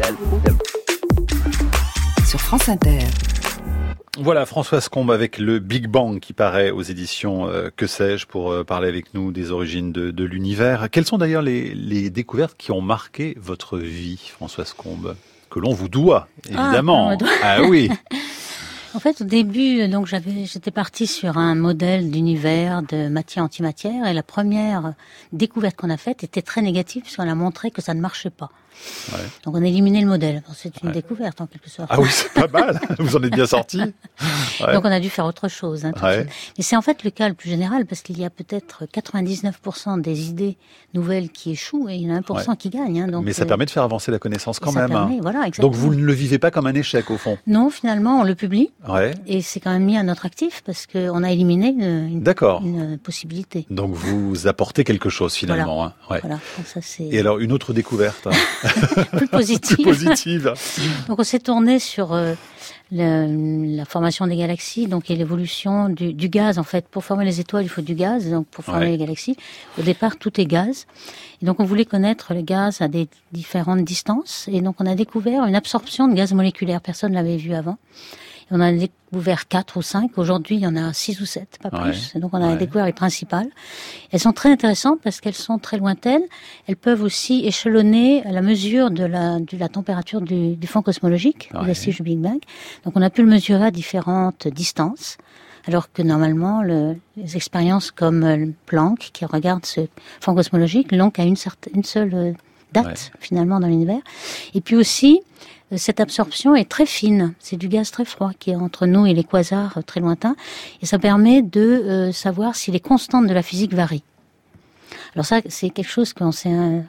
Speaker 2: sur France Inter.
Speaker 3: Voilà, Françoise Combe avec le Big Bang qui paraît aux éditions euh, Que sais-je pour euh, parler avec nous des origines de, de l'univers. Quelles sont d'ailleurs les, les découvertes qui ont marqué votre vie, Françoise Combe, que l'on vous doit, évidemment.
Speaker 5: Ah, on me doit.
Speaker 3: Ah oui.
Speaker 5: En fait, au début, donc j'avais, j'étais partie sur un modèle d'univers de matière-antimatière, et la première découverte qu'on a faite était très négative puisqu'on a montré que ça ne marchait pas.
Speaker 3: Ouais.
Speaker 5: Donc on a éliminé le modèle. Bon, c'est une ouais. découverte en quelque sorte.
Speaker 3: Ah oui, c'est pas mal. Vous en êtes bien sorti. Ouais.
Speaker 5: Donc on a dû faire autre chose. Hein,
Speaker 3: ouais.
Speaker 5: Et c'est en fait le cas le plus général parce qu'il y a peut-être quatre-vingt-dix-neuf pour cent des idées nouvelles qui échouent et il y en a un pour cent ouais. qui gagnent. Hein, donc,
Speaker 3: mais ça euh... permet de faire avancer la connaissance quand
Speaker 5: ça
Speaker 3: même.
Speaker 5: Permet,
Speaker 3: hein.
Speaker 5: Voilà, exactement.
Speaker 3: Donc vous ne le vivez pas comme un échec au fond.
Speaker 5: Non, finalement on le publie
Speaker 3: ouais.
Speaker 5: et c'est quand même mis à notre actif parce qu'on a éliminé une, une,
Speaker 3: D'accord.
Speaker 5: une possibilité.
Speaker 3: Donc vous apportez quelque chose finalement.
Speaker 5: Voilà.
Speaker 3: Hein. Ouais.
Speaker 5: Voilà. Donc, ça, c'est...
Speaker 3: Et alors une autre découverte
Speaker 5: plus positive.
Speaker 3: plus positive.
Speaker 5: Donc on s'est tourné sur euh, le, la formation des galaxies, donc et l'évolution du, du gaz en fait. Pour former les étoiles, il faut du gaz, donc pour former ouais. les galaxies, au départ tout est gaz. Et donc on voulait connaître le gaz à des différentes distances, et donc on a découvert une absorption de gaz moléculaire. Personne ne l'avait vu avant. On en a découvert quatre ou cinq. Aujourd'hui, il y en a six ou sept, pas plus. Ouais, et donc, on a ouais. découvert les principales. Elles sont très intéressantes parce qu'elles sont très lointaines. Elles peuvent aussi échelonner à la mesure de la, de la température du, du fond cosmologique, ouais. du vestige du Big Bang. Donc, on a pu le mesurer à différentes distances. Alors que normalement, le, les expériences comme Planck, qui regarde ce fond cosmologique, l'ont qu'à une, certaine, une seule date, ouais. finalement, dans l'univers. Et puis aussi, cette absorption est très fine. C'est du gaz très froid qui est entre nous et les quasars très lointains. Et ça permet de euh, savoir si les constantes de la physique varient. Alors ça, c'est quelque chose qu'on sait... Hein,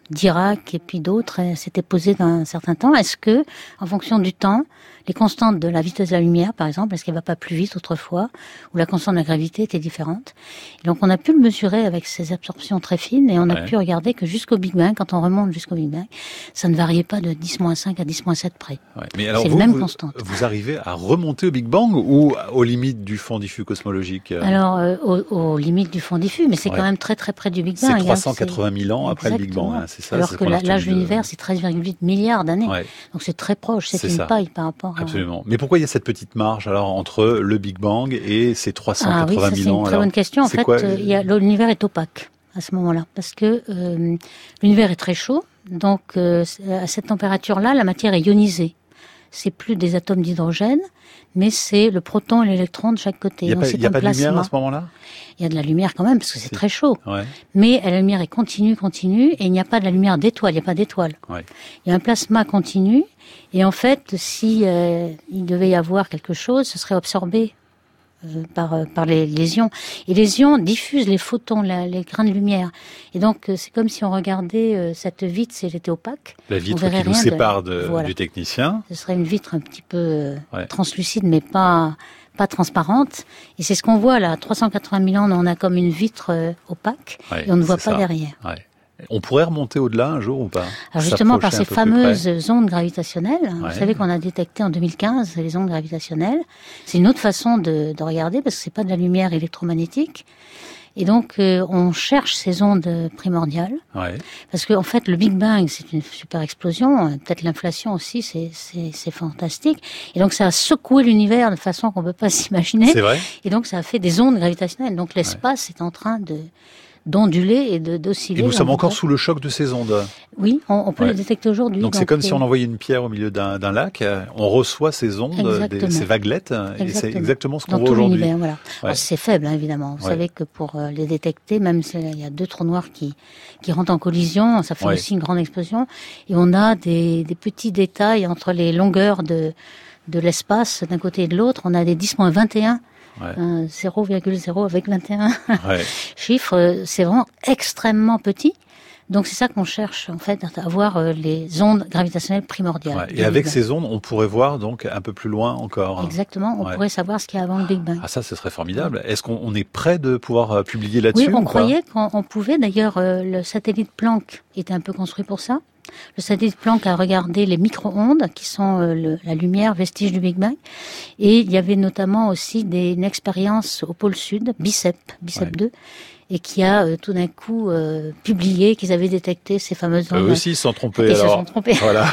Speaker 5: Dirac et puis d'autres s'étaient posés dans un certain temps. Est-ce que, en fonction du temps, les constantes de la vitesse de la lumière, par exemple, est-ce qu'elle va pas plus vite autrefois, ou la constante de la gravité était différente? Et donc on a pu le mesurer avec ces absorptions très fines, et on a ouais. pu regarder que jusqu'au Big Bang, quand on remonte jusqu'au Big Bang, ça ne variait pas de dix moins cinq à dix moins sept près.
Speaker 3: Ouais. Mais alors
Speaker 5: c'est
Speaker 3: vous,
Speaker 5: les mêmes
Speaker 3: vous,
Speaker 5: constantes.
Speaker 3: Vous arrivez à remonter au Big Bang ou aux limites du fond diffus cosmologique?
Speaker 5: Alors, euh, aux, aux limites du fond diffus, mais c'est ouais. quand même très très près du Big Bang.
Speaker 3: C'est trois cent quatre-vingts mille ans après le Big Bang, hein, c'est ça?
Speaker 5: Alors que la, l'âge de l'univers, c'est treize virgule huit milliards d'années. Ouais. Donc c'est très proche, c'est, c'est une ça. paille par rapport à...
Speaker 3: Absolument. Mais pourquoi il y a cette petite marge alors entre le Big Bang et ces trois cent quatre-vingt mille ans?
Speaker 5: Ah oui, ça, c'est une très
Speaker 3: alors,
Speaker 5: bonne question. En fait, quoi, euh, il y a, l'univers est opaque à ce moment-là, parce que euh, l'univers est très chaud, donc euh, à cette température-là, la matière est ionisée. C'est plus des atomes d'hydrogène, mais c'est le proton et l'électron de chaque côté.
Speaker 3: Il n'y a, pas, y a pas de lumière à ce moment-là?
Speaker 5: Il y a de la lumière quand même, parce que c'est, c'est... très chaud.
Speaker 3: Ouais.
Speaker 5: Mais la lumière est continue, continue, et il n'y a pas de la lumière d'étoile, il n'y a pas d'étoile.
Speaker 3: Ouais.
Speaker 5: Il y a un plasma continu, et en fait, si euh, il devait y avoir quelque chose, ce serait absorbé euh, par, euh, par les, les ions. Et les ions diffusent les photons, la, les grains de lumière. Et donc, euh, c'est comme si on regardait euh, cette vitre, si elle était opaque.
Speaker 3: La vitre qui nous sépare de, de, voilà. du technicien.
Speaker 5: Ce serait une vitre un petit peu euh, ouais. translucide, mais pas... pas transparente, et c'est ce qu'on voit là, trois cent quatre-vingt mille ans, on a comme une vitre euh, opaque, ouais, et on ne voit pas ça. derrière.
Speaker 3: Ouais. On pourrait remonter au-delà un jour ou pas?
Speaker 5: Alors justement, par ces fameuses ondes gravitationnelles, ouais. vous savez qu'on a détecté en deux mille quinze les ondes gravitationnelles, c'est une autre façon de, de regarder, parce que c'est pas de la lumière électromagnétique, et donc euh, on cherche ces ondes primordiales,
Speaker 3: ouais.
Speaker 5: parce que en fait le Big Bang c'est une super explosion, peut-être l'inflation aussi, c'est, c'est, c'est fantastique, et donc ça a secoué l'univers de façon qu'on peut pas s'imaginer,
Speaker 3: c'est vrai.
Speaker 5: Et donc ça a fait des ondes gravitationnelles, donc l'espace ouais. est en train de d'onduler et de, d'osciller.
Speaker 3: Et nous sommes encore sous le choc de ces ondes.
Speaker 5: Oui, on, on peut ouais. les détecter aujourd'hui.
Speaker 3: Donc, donc c'est comme euh... si on envoyait une pierre au milieu d'un, d'un lac, on reçoit ces ondes, des, ces vaguelettes, exactement. Et c'est exactement ce qu'on
Speaker 5: Dans
Speaker 3: voit aujourd'hui.
Speaker 5: Voilà. Ouais. Alors, c'est faible, hein, évidemment. Vous ouais. savez que pour euh, les détecter, même s'il y a deux trous noirs qui, qui rentrent en collision, ça fait ouais. aussi une grande explosion. Et on a des, des petits détails entre les longueurs de, de l'espace d'un côté et de l'autre. On a des dix moins vingt et un. Ouais. Euh, zéro virgule zéro avec vingt et un ouais. chiffres, c'est vraiment extrêmement petit. Donc c'est ça qu'on cherche en fait, à avoir euh, les ondes gravitationnelles primordiales.
Speaker 3: Ouais. Et avec ces ondes, on pourrait voir donc un peu plus loin encore.
Speaker 5: Exactement, on ouais. pourrait savoir ce qu'il y a avant le Big Bang.
Speaker 3: Ah ça, ce serait formidable. Est-ce qu'on on est près de pouvoir euh, publier là-dessus?
Speaker 5: Oui, on croyait qu'on on pouvait. D'ailleurs, euh, le satellite Planck était un peu construit pour ça. Le satellite Planck a regardé les micro-ondes, qui sont euh, le, la lumière, vestige du Big Bang. Et il y avait notamment aussi des, une expérience au pôle sud, BICEP, BICEP ouais. deux, et qui a euh, tout d'un coup euh, publié qu'ils avaient détecté ces fameuses ondes.
Speaker 3: Eux aussi ils se sont trompés.
Speaker 5: Ils
Speaker 3: alors.
Speaker 5: se sont trompés.
Speaker 3: Voilà.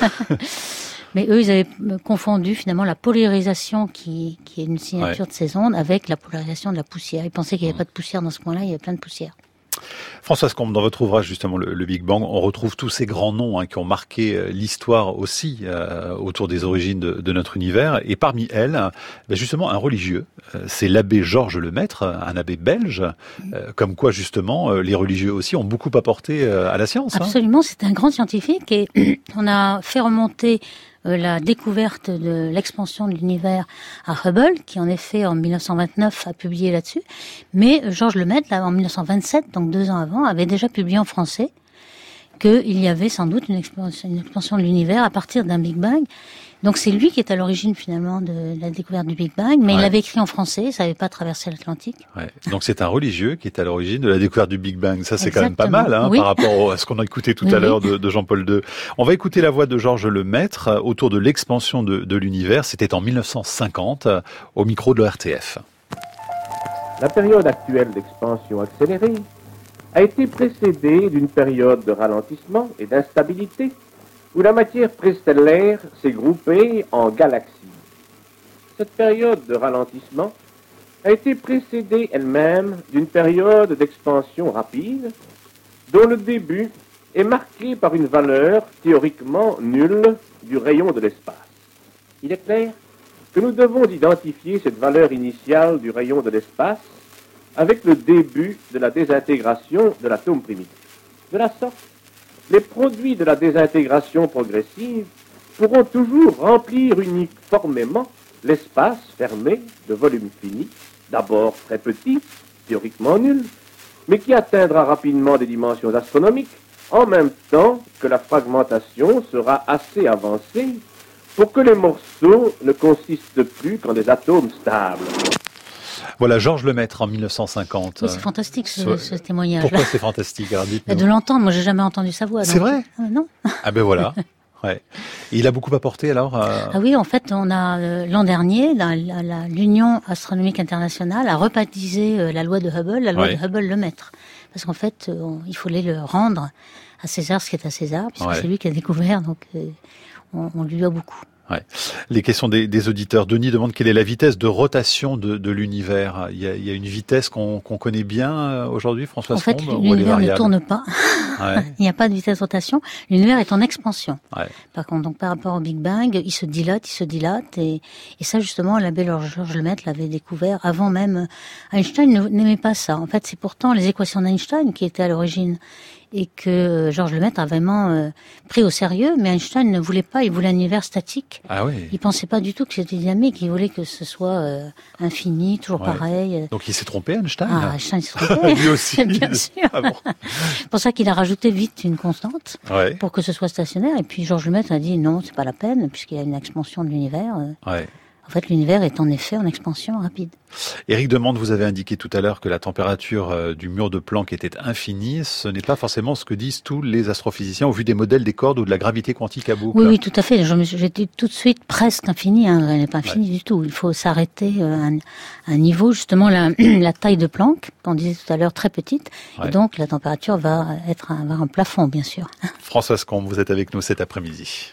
Speaker 5: Mais eux, ils avaient confondu finalement la polarisation qui, qui est une signature ouais. de ces ondes avec la polarisation de la poussière. Ils pensaient qu'il n'y avait mmh. pas de poussière dans ce point-là, il y avait plein de poussière.
Speaker 3: Françoise Combe, dans votre ouvrage justement le, le Big Bang, on retrouve tous ces grands noms hein, qui ont marqué euh, l'histoire aussi euh, autour des origines de, de notre univers. Et parmi elles, ben justement un religieux, euh, c'est l'abbé Georges Lemaître, un abbé belge, euh, comme quoi justement euh, les religieux aussi ont beaucoup apporté euh, à la science.
Speaker 5: Absolument, hein. C'est un grand scientifique et on a fait remonter euh, la découverte de l'expansion de l'univers à Hubble, qui en effet en mille neuf cent vingt-neuf a publié là-dessus. Mais euh, Georges Lemaître, là, en mille neuf cent vingt-sept, donc deux ans avant, avait déjà publié en français qu'il y avait sans doute une expansion, une expansion de l'univers à partir d'un Big Bang. Donc c'est lui qui est à l'origine finalement de la découverte du Big Bang, mais ouais. Il l'avait écrit en français, ça n'avait pas traversé l'Atlantique.
Speaker 3: Ouais. Donc c'est un religieux qui est à l'origine de la découverte du Big Bang. Ça c'est Exactement. Quand même pas mal hein, oui. par rapport à ce qu'on a écouté tout oui. à l'heure de, de Jean-Paul deux. On va écouter la voix de Georges Lemaître autour de l'expansion de, de l'univers. C'était en mille neuf cent cinquante au micro de l'O R T F.
Speaker 12: La période actuelle d'expansion accélérée a été précédée d'une période de ralentissement et d'instabilité où la matière préstellaire s'est groupée en galaxies. Cette période de ralentissement a été précédée elle-même d'une période d'expansion rapide dont le début est marqué par une valeur théoriquement nulle du rayon de l'espace. Il est clair que nous devons identifier cette valeur initiale du rayon de l'espace avec le début de la désintégration de l'atome primitif. De la sorte, les produits de la désintégration progressive pourront toujours remplir uniformément l'espace fermé de volume fini, d'abord très petit, théoriquement nul, mais qui atteindra rapidement des dimensions astronomiques, en même temps que la fragmentation sera assez avancée pour que les morceaux ne consistent plus qu'en des atomes stables.
Speaker 3: Voilà, Georges Lemaître en mille neuf cent cinquante.
Speaker 5: Oui, c'est fantastique ce, ce témoignage.
Speaker 3: Pourquoi c'est fantastique? Alors,
Speaker 5: de l'entendre, moi j'ai jamais entendu sa voix.
Speaker 3: C'est vrai
Speaker 5: euh, Non.
Speaker 3: Ah ben voilà. Ouais. Et il a beaucoup apporté alors euh...
Speaker 5: Ah oui, en fait, on a euh, l'an dernier, la, la, la, l'Union astronomique internationale a rebaptisé euh, la loi de Hubble, la loi ouais. de Hubble-Lemaître, parce qu'en fait, euh, on, il fallait le rendre à César ce qui est à César, puisque ouais. c'est lui qui a découvert, donc euh, on, on lui doit beaucoup.
Speaker 3: Ouais. Les questions des, des auditeurs. Denis demande quelle est la vitesse de rotation de, de l'univers. Il y, a, il y a une vitesse qu'on, qu'on connaît bien aujourd'hui, François Combe.
Speaker 5: En fait, l'univers ne tourne pas. Ouais. Il n'y a pas de vitesse de rotation. L'univers est en expansion. Ouais. Par contre, donc par rapport au Big Bang, il se dilate, il se dilate, et, et ça justement, l'abbé Georges Lemaître l'avait découvert avant même. Einstein n'aimait pas ça. En fait, c'est pourtant les équations d'Einstein qui étaient à l'origine, et que Georges Lemaître a vraiment euh, pris au sérieux, mais Einstein ne voulait pas, il voulait un univers statique.
Speaker 3: Ah oui.
Speaker 5: Il pensait pas du tout que c'était dynamique, il voulait que ce soit euh, infini, toujours ouais. pareil.
Speaker 3: Donc il s'est trompé, Einstein?
Speaker 5: Ah, Einstein s'est trompé.
Speaker 3: Lui aussi.
Speaker 5: Bien sûr. Ah bon. C'est pour ça qu'il a rajouté vite une constante, ouais. pour que ce soit stationnaire, et puis Georges Lemaître a dit non, c'est pas la peine, puisqu'il y a une expansion de l'univers. Euh,
Speaker 3: ouais.
Speaker 5: En fait, l'univers est en effet en expansion rapide.
Speaker 3: Éric Demande, vous avez indiqué tout à l'heure que la température euh, du mur de Planck était infinie. Ce n'est pas forcément ce que disent tous les astrophysiciens au vu des modèles des cordes ou de la gravité quantique à boucle.
Speaker 5: Oui, oui, tout à fait. J'ai dit tout de suite presque infinie. Hein. Elle n'est pas infinie ouais. du tout. Il faut s'arrêter à un, un niveau, justement, la, la taille de Planck, qu'on disait tout à l'heure, très petite. Ouais. Et donc, la température va être un, va un plafond, bien sûr.
Speaker 3: Françoise Combe, vous êtes avec nous cet après-midi.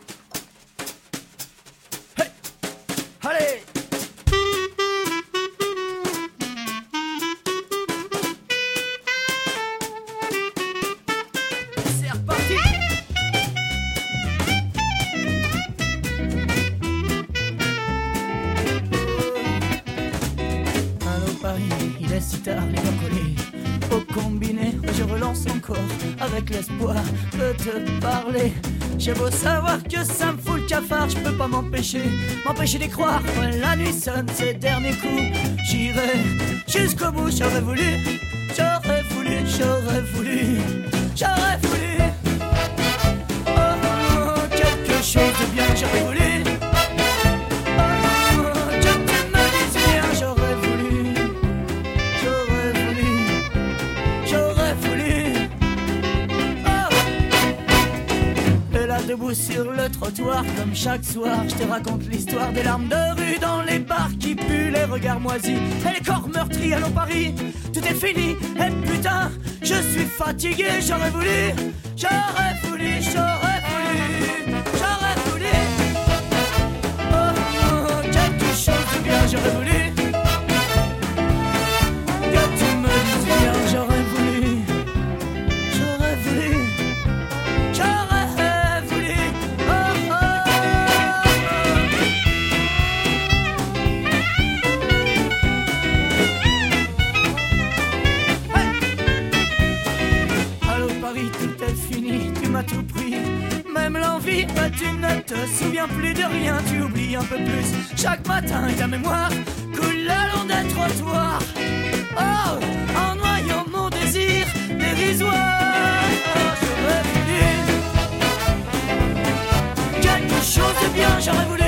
Speaker 13: Si tard les doigts collés au combiné, je relance encore avec l'espoir de te parler. J'ai beau savoir que ça me fout le cafard, je peux pas m'empêcher, m'empêcher d'y croire. Quand la nuit sonne ses derniers coups, j'irai jusqu'au bout. J'aurais voulu, j'aurais voulu, j'aurais voulu, j'aurais voulu. Oh, oh, quelque chose de bien, j'aurais voulu. Debout sur le trottoir comme chaque soir, je te raconte l'histoire des larmes de rue dans les bars qui puent les regards moisis et les corps meurtris. Allô Paris, tout est fini et putain, je suis fatigué. J'aurais voulu, j'aurais voulu, j'aurais voulu, j'aurais voulu. Oh, oh, quelque chose de bien, j'aurais voulu que tu me dises bien. J'aurais voulu, souviens plus de rien, tu oublies un peu plus. Chaque matin ta mémoire coule le long des trottoirs. Oh, en noyant mon désir dérisoire. J'aurais voulu quelque chose de bien, j'aurais voulu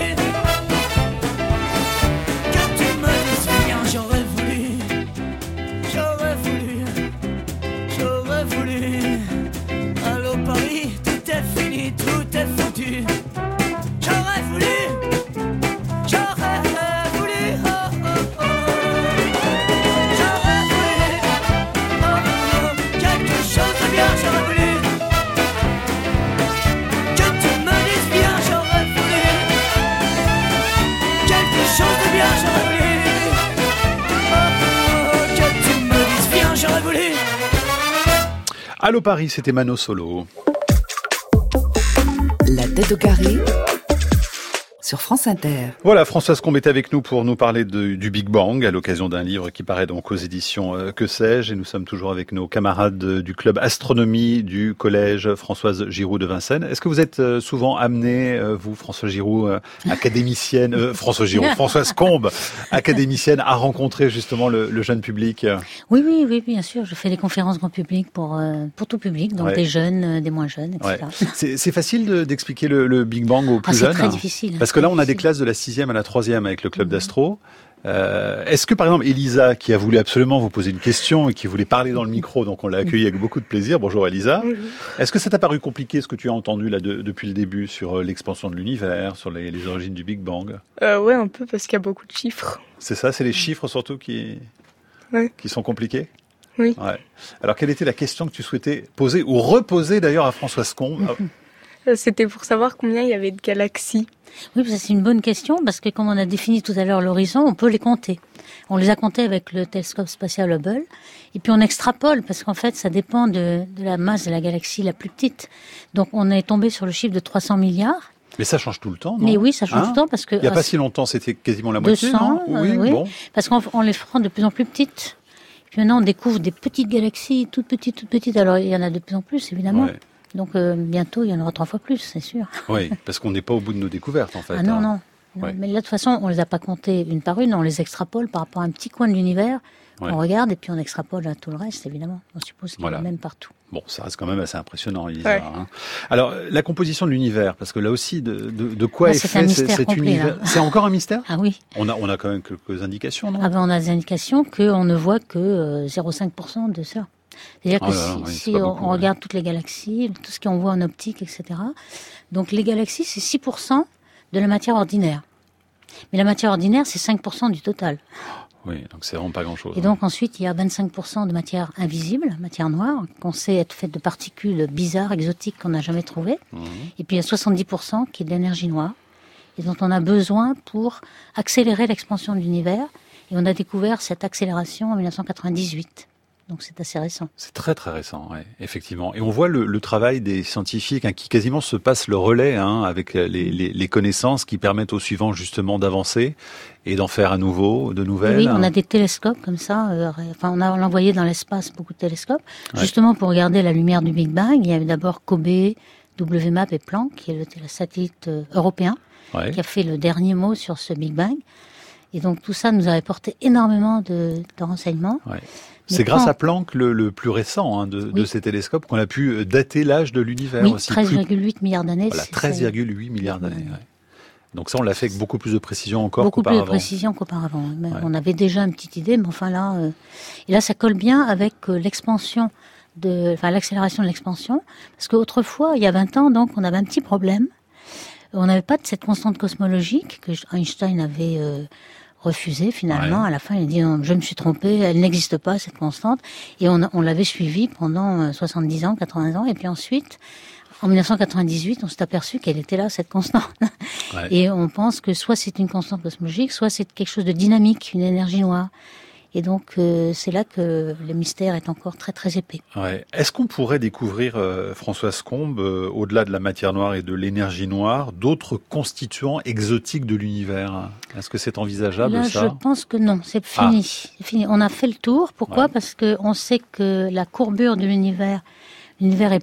Speaker 13: que tu me dises bien, j'aurais voulu, j'aurais voulu, j'aurais voulu. Allô Paris, tout est fini, tout est foutu. J'aurais voulu, j'aurais voulu, oh oh oh. J'aurais voulu, oh oh, quelque chose de bien, j'aurais voulu que tu me dises bien, j'aurais voulu quelque chose de bien, j'aurais voulu, oh oh, que tu me dises bien, j'aurais voulu.
Speaker 3: Allô Paris, c'était Mano Solo.
Speaker 2: La tête au carré sur France Inter.
Speaker 3: Voilà, Françoise Combe est avec nous pour nous parler de, du Big Bang à l'occasion d'un livre qui paraît donc aux éditions euh, Que sais-je, et nous sommes toujours avec nos camarades de, du club astronomie du collège Françoise Giroud de Vincennes. Est-ce que vous êtes euh, souvent amenée, euh, vous Françoise Giroud, euh, académicienne, euh, Françoise Giroud, Françoise Combe, académicienne, à rencontrer justement le, le jeune public?
Speaker 5: Oui, oui, oui, bien sûr. Je fais des conférences grand public pour euh, pour tout public, donc ouais. des jeunes, euh, des moins jeunes, et cetera.
Speaker 3: Ouais. C'est, c'est facile de, d'expliquer le, le Big Bang aux plus
Speaker 5: ah,
Speaker 3: jeunes.
Speaker 5: C'est très hein. difficile.
Speaker 3: Parce que là, on a des classes de la sixième à la troisième avec le club mmh. d'astro. Euh, est-ce que, par exemple, Elisa, qui a voulu absolument vous poser une question et qui voulait parler dans le micro, donc on l'a accueillie avec beaucoup de plaisir. Bonjour Elisa. Mmh. Est-ce que ça t'a paru compliqué, ce que tu as entendu là de, depuis le début, sur l'expansion de l'univers, sur les, les origines du Big Bang?
Speaker 14: euh, Ouais, un peu, parce qu'il y a beaucoup de chiffres.
Speaker 3: C'est ça, c'est les chiffres surtout qui,
Speaker 14: ouais.
Speaker 3: qui sont compliqués?
Speaker 14: Oui.
Speaker 3: Ouais. Alors, quelle était la question que tu souhaitais poser, ou reposer d'ailleurs à Françoise Combe?
Speaker 14: mmh. C'était pour savoir combien il y avait de galaxies.
Speaker 5: Oui, c'est une bonne question, parce que comme on a défini tout à l'heure l'horizon, on peut les compter. On les a comptés avec le télescope spatial Hubble, et puis on extrapole, parce qu'en fait, ça dépend de, de la masse de la galaxie la plus petite. Donc on est tombé sur le chiffre de trois cents milliards.
Speaker 3: Mais ça change tout le temps, non?
Speaker 5: Mais oui, ça change
Speaker 3: hein
Speaker 5: tout le temps, parce que...
Speaker 3: Il n'y a pas si longtemps, c'était quasiment la moitié,
Speaker 5: deux cents,
Speaker 3: non?
Speaker 5: euh,
Speaker 3: Oui,
Speaker 5: oui,
Speaker 3: bon.
Speaker 5: Parce qu'on on les prend de plus en plus petites. Puis maintenant, on découvre des petites galaxies, toutes petites, toutes petites. Alors, il y en a de plus en plus, évidemment. Ouais. Donc euh, bientôt, il y en aura trois fois plus, c'est sûr.
Speaker 3: Oui, parce qu'on n'est pas au bout de nos découvertes, en fait.
Speaker 5: Ah non,
Speaker 3: hein.
Speaker 5: non. non.
Speaker 3: Ouais.
Speaker 5: Mais là, de toute façon, on les a pas comptées une par une, on les extrapole par rapport à un petit coin de l'univers. Ouais. On regarde et puis on extrapole à tout le reste, évidemment. On suppose qu'il voilà. y en a même partout.
Speaker 3: Bon, ça reste quand même assez impressionnant, Elisa.
Speaker 14: Ouais.
Speaker 3: Hein. Alors, la composition de l'univers, parce que là aussi, de, de, de quoi
Speaker 5: là,
Speaker 3: est fait
Speaker 5: cet
Speaker 3: complet, univers?
Speaker 5: Là.
Speaker 3: C'est encore un mystère?
Speaker 5: Ah oui.
Speaker 3: On a, on a quand même quelques indications, non?
Speaker 5: Ah ben, on a des indications qu'on ne voit que euh, zéro virgule cinq pour cent de ça. C'est-à-dire
Speaker 3: oh
Speaker 5: que
Speaker 3: là,
Speaker 5: si,
Speaker 3: oui,
Speaker 5: si
Speaker 3: beaucoup,
Speaker 5: on, on
Speaker 3: ouais.
Speaker 5: regarde toutes les galaxies, tout ce qu'on voit en optique, et cetera. Donc les galaxies, c'est six pour cent de la matière ordinaire. Mais la matière ordinaire, c'est cinq pour cent du total.
Speaker 3: Oui, donc c'est vraiment pas grand-chose.
Speaker 5: Et donc hein. ensuite, il y a vingt-cinq pour cent de matière invisible, matière noire, qu'on sait être faite de particules bizarres, exotiques, qu'on n'a jamais trouvées. Mmh. Et puis il y a soixante-dix pour cent qui est de l'énergie noire, et dont on a besoin pour accélérer l'expansion de l'univers. Et on a découvert cette accélération en dix-neuf cent quatre-vingt-dix-huit. Donc c'est assez récent.
Speaker 3: C'est très très récent, ouais, effectivement. Et on voit le, le travail des scientifiques hein, qui quasiment se passent le relais hein, avec les, les, les connaissances qui permettent aux suivants justement d'avancer et d'en faire à nouveau, de nouvelles.
Speaker 5: Oui, on a des télescopes comme ça. Euh, enfin, on a envoyé dans l'espace beaucoup de télescopes, ouais. justement pour regarder la lumière du Big Bang. Il y avait d'abord COBE, W MAP et Planck, qui est le, le satellite euh, européen, ouais. qui a fait le dernier mot sur ce Big Bang. Et donc tout ça nous a apporté énormément de, de renseignements. Ouais.
Speaker 3: C'est Mais grâce quand... à Planck, le, le plus récent hein, de, oui. de ces télescopes, qu'on a pu dater l'âge de l'univers
Speaker 5: oui,
Speaker 3: aussi.
Speaker 5: treize virgule huit milliards d'années.
Speaker 3: Voilà, treize virgule huit milliards d'années. Ouais. Donc ça, on l'a fait avec beaucoup plus de précision encore
Speaker 5: beaucoup
Speaker 3: qu'auparavant.
Speaker 5: Beaucoup plus de précision qu'auparavant. Ouais. On avait déjà une petite idée, mais enfin là, euh... et là, ça colle bien avec euh, l'expansion de, enfin l'accélération de l'expansion, parce qu'autrefois, il y a vingt ans, donc, on avait un petit problème. On n'avait pas de cette constante cosmologique que Einstein avait euh, refusée finalement. Ouais. À la fin, il a dit non, je me suis trompé, elle n'existe pas cette constante. Et on, on l'avait suivie pendant soixante-dix ans, quatre-vingts ans, et puis ensuite. En dix-neuf cent quatre-vingt-dix-huit, on s'est aperçu qu'elle était là, cette constante. Ouais. Et on pense que soit c'est une constante cosmologique, soit c'est quelque chose de dynamique, une énergie noire. Et donc, euh, c'est là que le mystère est encore très, très épais.
Speaker 3: Ouais. Est-ce qu'on pourrait découvrir, euh, Françoise Combe, euh, au-delà de la matière noire et de l'énergie noire, d'autres constituants exotiques de l'univers? Est-ce que c'est envisageable,
Speaker 5: là,
Speaker 3: ça?
Speaker 5: Je pense que non, c'est fini. Ah. C'est fini. On a fait le tour. Pourquoi? Ouais. Parce qu'on sait que la courbure de l'univers, l'univers est plat.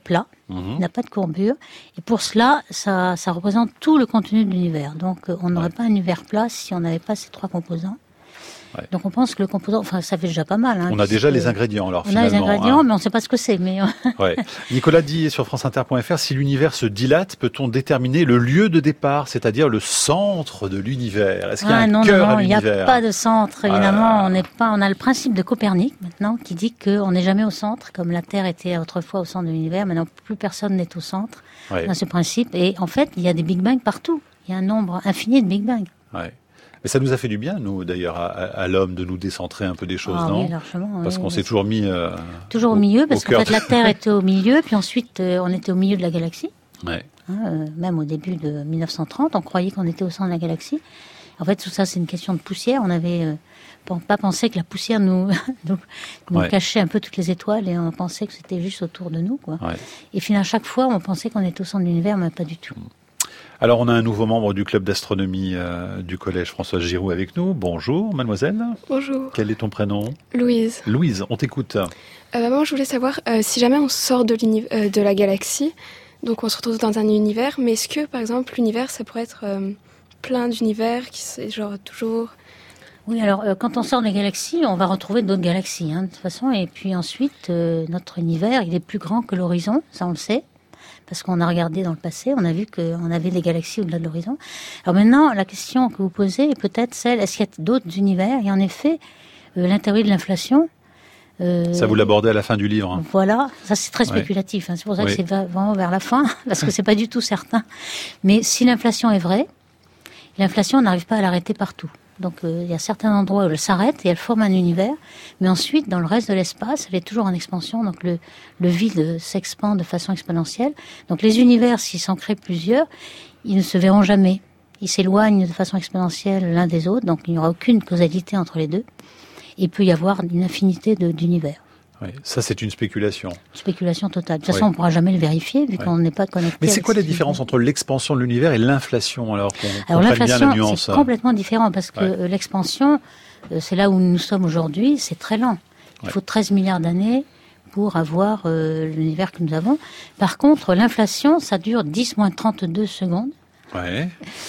Speaker 5: Mmh. Il n'a pas de courbure. Et pour cela, ça, ça représente tout le contenu de l'univers. Donc, on n'aurait ouais. pas un univers plat si on n'avait pas ces trois composants. Ouais. Donc, on pense que le composant, enfin, ça fait déjà pas mal. Hein,
Speaker 3: on a déjà les ingrédients, alors,
Speaker 5: on
Speaker 3: finalement.
Speaker 5: On a les ingrédients,
Speaker 3: hein.
Speaker 5: mais on ne sait pas ce que c'est. Mais...
Speaker 3: ouais. Nicolas dit sur franceinter point f r, si l'univers se dilate, peut-on déterminer le lieu de départ, c'est-à-dire le centre de l'univers? Est-ce qu'il y a
Speaker 5: ah,
Speaker 3: un
Speaker 5: non,
Speaker 3: cœur
Speaker 5: non,
Speaker 3: à
Speaker 5: l'univers? Il n'y a pas de centre, évidemment. Ah. On n'est pas, on a le principe de Copernic, maintenant, qui dit qu'on n'est jamais au centre, comme la Terre était autrefois au centre de l'univers. Maintenant, plus personne n'est au centre. Ouais. On a ce principe. Et en fait, il y a des Big Bang partout. Il y a un nombre infini de Big Bang.
Speaker 3: Ouais. Mais ça nous a fait du bien, nous, d'ailleurs, à, à l'homme, de nous décentrer un peu des choses,
Speaker 5: ah,
Speaker 3: non?
Speaker 5: Oui, largement.
Speaker 3: Parce
Speaker 5: oui,
Speaker 3: qu'on
Speaker 5: oui,
Speaker 3: s'est toujours mis euh,
Speaker 5: toujours au, au milieu, parce qu'en fait, la Terre était au milieu, puis ensuite, euh, on était au milieu de la galaxie.
Speaker 3: Ouais.
Speaker 5: Hein, euh, même au début de mille neuf cent trente, on croyait qu'on était au centre de la galaxie. En fait, tout ça, c'est une question de poussière. On n'avait euh, pas pensé que la poussière nous, nous, nous ouais. cachait un peu toutes les étoiles, et on pensait que c'était juste autour de nous, quoi. Ouais. Et finalement, à chaque fois, on pensait qu'on était au centre de l'univers, mais pas du tout.
Speaker 3: Alors, on a un nouveau membre du club d'astronomie euh, du collège Françoise Giroud avec nous. Bonjour, mademoiselle.
Speaker 15: Bonjour.
Speaker 3: Quel est ton prénom?
Speaker 15: Louise.
Speaker 3: Louise, on t'écoute.
Speaker 15: Euh, maman, je voulais savoir, euh, si jamais on sort de, euh, de la galaxie, donc on se retrouve dans un univers, mais est-ce que, par exemple, l'univers, ça pourrait être euh, plein d'univers, qui c'est genre toujours...
Speaker 5: Oui, alors, euh, quand on sort de la galaxie, on va retrouver d'autres galaxies, hein, de toute façon, et puis ensuite, euh, notre univers, il est plus grand que l'horizon, ça on le sait. Parce qu'on a regardé dans le passé, on a vu qu'on avait des galaxies au-delà de l'horizon. Alors maintenant, la question que vous posez est peut-être celle, est-ce qu'il y a d'autres univers? Et en effet, euh, la théorie de l'inflation...
Speaker 3: Euh, ça, vous l'abordez à la fin du livre. Hein.
Speaker 5: Voilà, ça c'est très spéculatif. Ouais. Hein. C'est pour ça oui. que c'est vraiment vers la fin, parce que c'est pas du tout certain. Mais si l'inflation est vraie, l'inflation, on n'arrive pas à l'arrêter partout. Donc, euh, il y a certains endroits où elle s'arrête et elle forme un univers. Mais ensuite, dans le reste de l'espace, elle est toujours en expansion. Donc, le, le vide s'expand de façon exponentielle. Donc, les univers, s'ils s'en créent plusieurs, ils ne se verront jamais. Ils s'éloignent de façon exponentielle l'un des autres. Donc, il n'y aura aucune causalité entre les deux. Et il peut y avoir une infinité de, d'univers.
Speaker 3: Oui, ça c'est une spéculation.
Speaker 5: Spéculation totale. De toute façon, oui. on ne pourra jamais le vérifier vu oui. qu'on n'est pas connecté.
Speaker 3: Mais c'est quoi la différence entre l'expansion de l'univers et l'inflation alors qu'on
Speaker 5: alors
Speaker 3: comprenne bien la nuance?
Speaker 5: C'est complètement différent parce que ouais. l'expansion, c'est là où nous sommes aujourd'hui, c'est très lent. Il ouais. faut treize milliards d'années pour avoir euh, l'univers que nous avons. Par contre, l'inflation, ça dure dix moins trente-deux secondes.
Speaker 3: Ouais.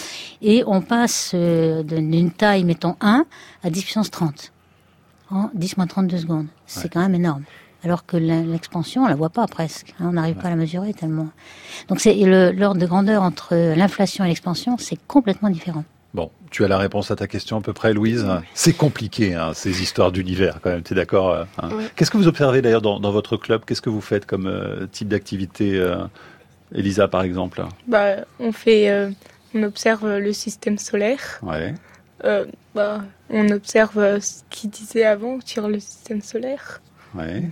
Speaker 5: Et on passe euh, d'une taille, mettons un, à dix puissance trente. En dix moins trente-deux secondes. C'est ouais. quand même énorme. Alors que l'expansion, on la voit pas presque. Hein, on n'arrive ouais. pas à la mesurer tellement. Donc c'est le, l'ordre de grandeur entre l'inflation et l'expansion, c'est complètement différent.
Speaker 3: Bon, tu as la réponse à ta question à peu près, Louise. C'est compliqué, hein, ces histoires d'univers, quand même. Tu es d'accord hein. ouais. Qu'est-ce que vous observez d'ailleurs dans, dans votre club? Qu'est-ce que vous faites comme euh, type d'activité, euh, Elisa, par exemple?
Speaker 14: Bah, on fait, euh, on observe le système solaire.
Speaker 3: Ouais.
Speaker 14: Euh, bah, on observe euh, ce qu'il disait avant sur le système solaire.
Speaker 3: Ouais.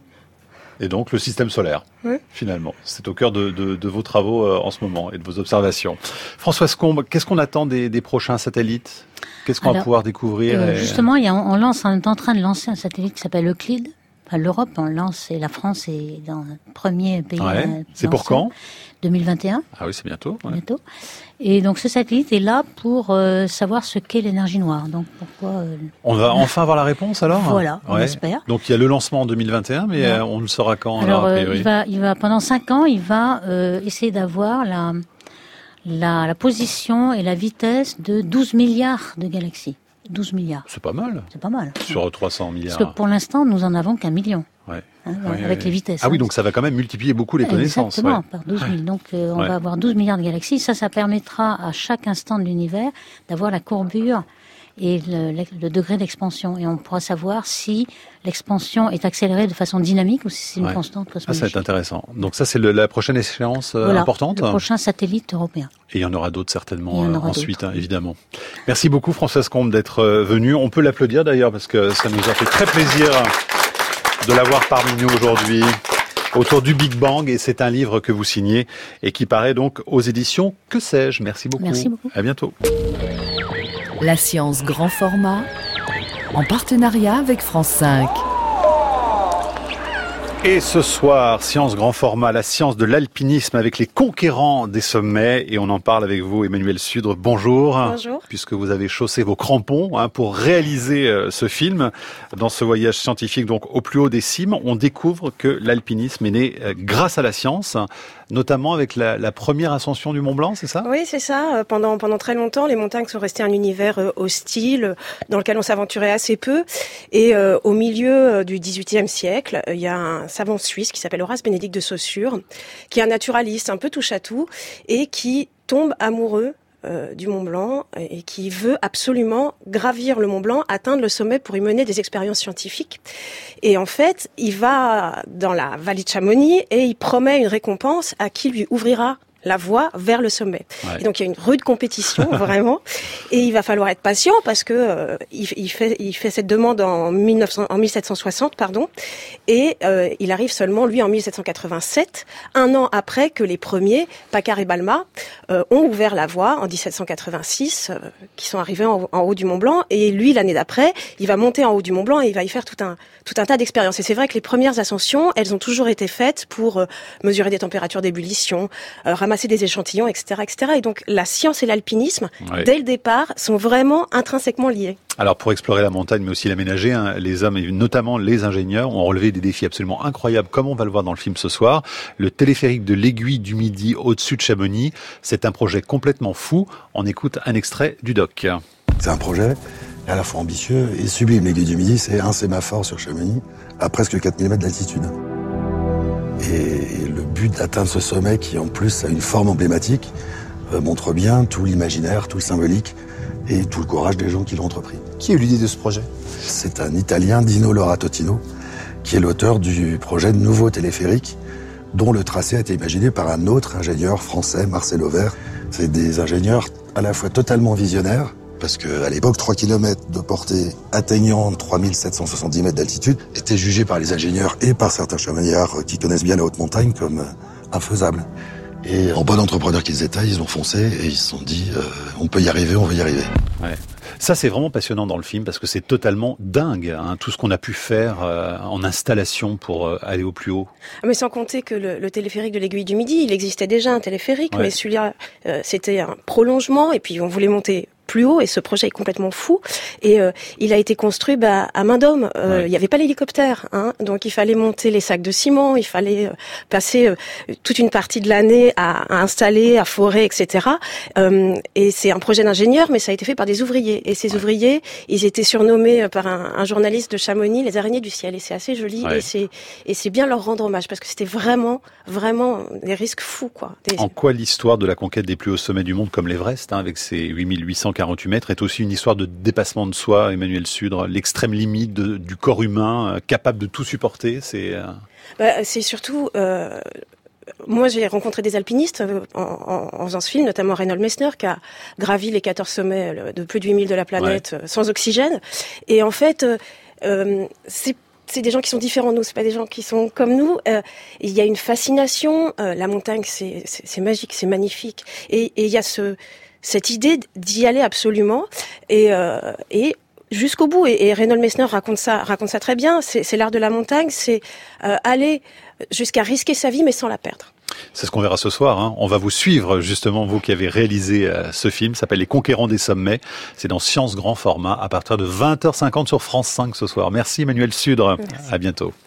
Speaker 3: Et donc le système solaire,
Speaker 14: ouais.
Speaker 3: finalement. C'est au cœur de, de, de vos travaux euh, en ce moment et de vos observations. Françoise Combe, qu'est-ce qu'on attend des, des prochains satellites? Qu'est-ce qu'on Alors, va pouvoir découvrir
Speaker 5: euh,
Speaker 3: et...
Speaker 5: Justement, il y a, on, lance, on est en train de lancer un satellite qui s'appelle Euclide. Enfin, l'Europe, on lance, et la France est dans le premier pays.
Speaker 3: Ouais. Euh, c'est pour quand?
Speaker 5: deux mille vingt et un.
Speaker 3: Ah oui, c'est bientôt. Ouais.
Speaker 5: Bientôt. Et donc ce satellite est là pour euh, savoir ce qu'est l'énergie noire. Donc pourquoi euh,
Speaker 3: On va enfin avoir la réponse alors.
Speaker 5: Voilà, on
Speaker 3: ouais.
Speaker 5: espère.
Speaker 3: Donc il y a le lancement en deux mille vingt et un, mais ouais. euh, on le saura quand alors, alors a priori.
Speaker 5: Euh, il va, il va pendant cinq ans, il va euh, essayer d'avoir la, la la position et la vitesse de douze milliards de galaxies. douze milliards.
Speaker 3: C'est pas mal.
Speaker 5: C'est pas mal.
Speaker 3: Sur trois cents milliards.
Speaker 5: Parce que pour l'instant, nous en avons qu'un million.
Speaker 3: Ouais.
Speaker 5: Hein,
Speaker 3: ouais,
Speaker 5: avec
Speaker 3: ouais.
Speaker 5: les vitesses.
Speaker 3: Ah oui,
Speaker 5: hein.
Speaker 3: donc ça va quand même multiplier beaucoup les connaissances.
Speaker 5: Exactement,
Speaker 3: ouais.
Speaker 5: par douze mille. Donc euh, on
Speaker 3: ouais.
Speaker 5: va avoir douze milliards de galaxies. Ça, ça permettra à chaque instant de l'univers d'avoir la courbure et le, le, le degré d'expansion. Et on pourra savoir si l'expansion est accélérée de façon dynamique ou si c'est une ouais. constante cosmologique.
Speaker 3: Ah, ça va être intéressant. Donc ça, c'est le, la prochaine échéance euh,
Speaker 5: voilà,
Speaker 3: importante.
Speaker 5: Le prochain satellite européen.
Speaker 3: Et il y en aura d'autres certainement
Speaker 5: euh,
Speaker 3: aura ensuite, hein, évidemment. Merci beaucoup Françoise Combe d'être euh, venue. On peut l'applaudir d'ailleurs parce que ça nous a fait très plaisir de l'avoir parmi nous aujourd'hui autour du Big Bang, et c'est un livre que vous signez et qui paraît donc aux éditions Que sais-je. Merci beaucoup.
Speaker 5: Merci beaucoup.
Speaker 3: À bientôt.
Speaker 2: La science grand format en partenariat avec France cinq.
Speaker 3: Et ce soir, science grand format, la science de l'alpinisme avec les conquérants des sommets. Et on en parle avec vous, Emmanuelle Sudre. Bonjour.
Speaker 16: Bonjour.
Speaker 3: Puisque vous avez chaussé vos crampons hein, pour réaliser euh, ce film. Dans ce voyage scientifique, donc au plus haut des cimes, on découvre que l'alpinisme est né euh, grâce à la science, notamment avec la, la première ascension du Mont Blanc, c'est ça ?
Speaker 16: Oui, c'est ça. Pendant, pendant très longtemps, les montagnes sont restées un univers euh, hostile, dans lequel on s'aventurait assez peu. Et euh, au milieu du dix-huitième siècle, il y a un savant suisse qui s'appelle Horace Bénédicte de Saussure, qui est un naturaliste un peu touche-à-tout et qui tombe amoureux euh, du Mont Blanc et qui veut absolument gravir le Mont Blanc, atteindre le sommet pour y mener des expériences scientifiques. Et en fait, il va dans la vallée de Chamonix et il promet une récompense à qui lui ouvrira la voie vers le sommet. Ouais. Et donc il y a une rude compétition vraiment, et il va falloir être patient parce que euh, il, il fait il fait cette demande en mille neuf cents, en mille sept cent soixante pardon, et euh, il arrive seulement lui en mille sept cent quatre-vingt-sept, un an après que les premiers Paccard et Balmat euh, ont ouvert la voie en dix-sept cent quatre-vingt-six, euh, qui sont arrivés en, en haut du Mont Blanc, et lui l'année d'après il va monter en haut du Mont Blanc et il va y faire tout un tout un tas d'expériences. Et c'est vrai que les premières ascensions, elles ont toujours été faites pour euh, mesurer des températures d'ébullition, euh, ramasser des échantillons, et cetera, et cetera. Et donc, la science et l'alpinisme, ouais. dès le départ, sont vraiment intrinsèquement liés.
Speaker 3: Alors, pour explorer la montagne, mais aussi l'aménager, hein, les hommes, et notamment les ingénieurs, ont relevé des défis absolument incroyables, comme on va le voir dans le film ce soir. Le téléphérique de l'Aiguille du Midi, au-dessus de Chamonix, c'est un projet complètement fou. On écoute un extrait du doc.
Speaker 17: C'est un projet à la fois ambitieux et sublime. L'Aiguille du Midi, c'est un sémaphore sur Chamonix, à presque quatre mille mètres d'altitude. Et le but d'atteindre ce sommet, qui en plus a une forme emblématique, euh, montre bien tout l'imaginaire, tout le symbolique et tout le courage des gens qui l'ont entrepris.
Speaker 18: Qui a eu l'idée de ce projet ?
Speaker 17: C'est un Italien, Dino Laura-Totino, qui est l'auteur du projet de nouveau téléphérique, dont le tracé a été imaginé par un autre ingénieur français, Marcel Auvert. C'est des ingénieurs à la fois totalement visionnaires, parce qu'à l'époque, trois kilomètres de portée atteignant trois mille sept cent soixante-dix mètres d'altitude étaient jugés par les ingénieurs et par certains cheminots qui connaissent bien la haute montagne comme infaisables. Et en bon entrepreneur qu'ils étaient, ils ont foncé et ils se sont dit euh, on peut y arriver, on va y arriver.
Speaker 3: Ouais. Ça, c'est vraiment passionnant dans le film parce que c'est totalement dingue, hein, tout ce qu'on a pu faire euh, en installation pour euh, aller au plus haut.
Speaker 16: Mais sans compter que le, le téléphérique de l'Aiguille du Midi, il existait déjà un téléphérique, ouais. mais celui-là, euh, c'était un prolongement et puis on voulait monter plus haut et ce projet est complètement fou et euh, il a été construit bah, à main d'homme. Euh, ouais. Il n'y avait pas l'hélicoptère, hein, donc il fallait monter les sacs de ciment, il fallait euh, passer euh, toute une partie de l'année à, à installer, à forer, et cetera. Euh, et c'est un projet d'ingénieur, mais ça a été fait par des ouvriers. Et ces ouais. ouvriers, ils étaient surnommés par un, un journaliste de Chamonix les araignées du ciel. Et c'est assez joli ouais. et c'est et c'est bien leur rendre hommage parce que c'était vraiment vraiment des risques fous, quoi. Des...
Speaker 3: En quoi l'histoire de la conquête des plus hauts sommets du monde comme l'Everest, hein, avec ses huit mille huit cent quarante-huit mètres, est aussi une histoire de dépassement de soi, Emmanuelle Sudre, l'extrême limite de, du corps humain, euh, capable de tout supporter. C'est, euh...
Speaker 16: bah, c'est surtout... Euh... Moi, j'ai rencontré des alpinistes en, en, en faisant ce film, notamment Reinhold Messner, qui a gravi les quatorze sommets de plus de huit mille de la planète ouais. sans oxygène. Et en fait, euh, c'est c'est des gens qui sont différents de nous, c'est pas des gens qui sont comme nous. Euh, il y a une fascination. Euh, la montagne, c'est, c'est, c'est magique, c'est magnifique. Et, et il y a ce... cette idée d'y aller absolument et, euh, et jusqu'au bout. Et, et Reinhold Messner raconte ça, raconte ça très bien. C'est, c'est l'art de la montagne, c'est euh, aller jusqu'à risquer sa vie mais sans la perdre.
Speaker 3: C'est ce qu'on verra ce soir. Hein. On va vous suivre justement, vous qui avez réalisé euh, ce film. Ça s'appelle Les Conquérants des sommets. C'est dans Science grand format à partir de vingt heures cinquante sur France cinq ce soir. Merci Emmanuelle Sudre. Merci. À bientôt.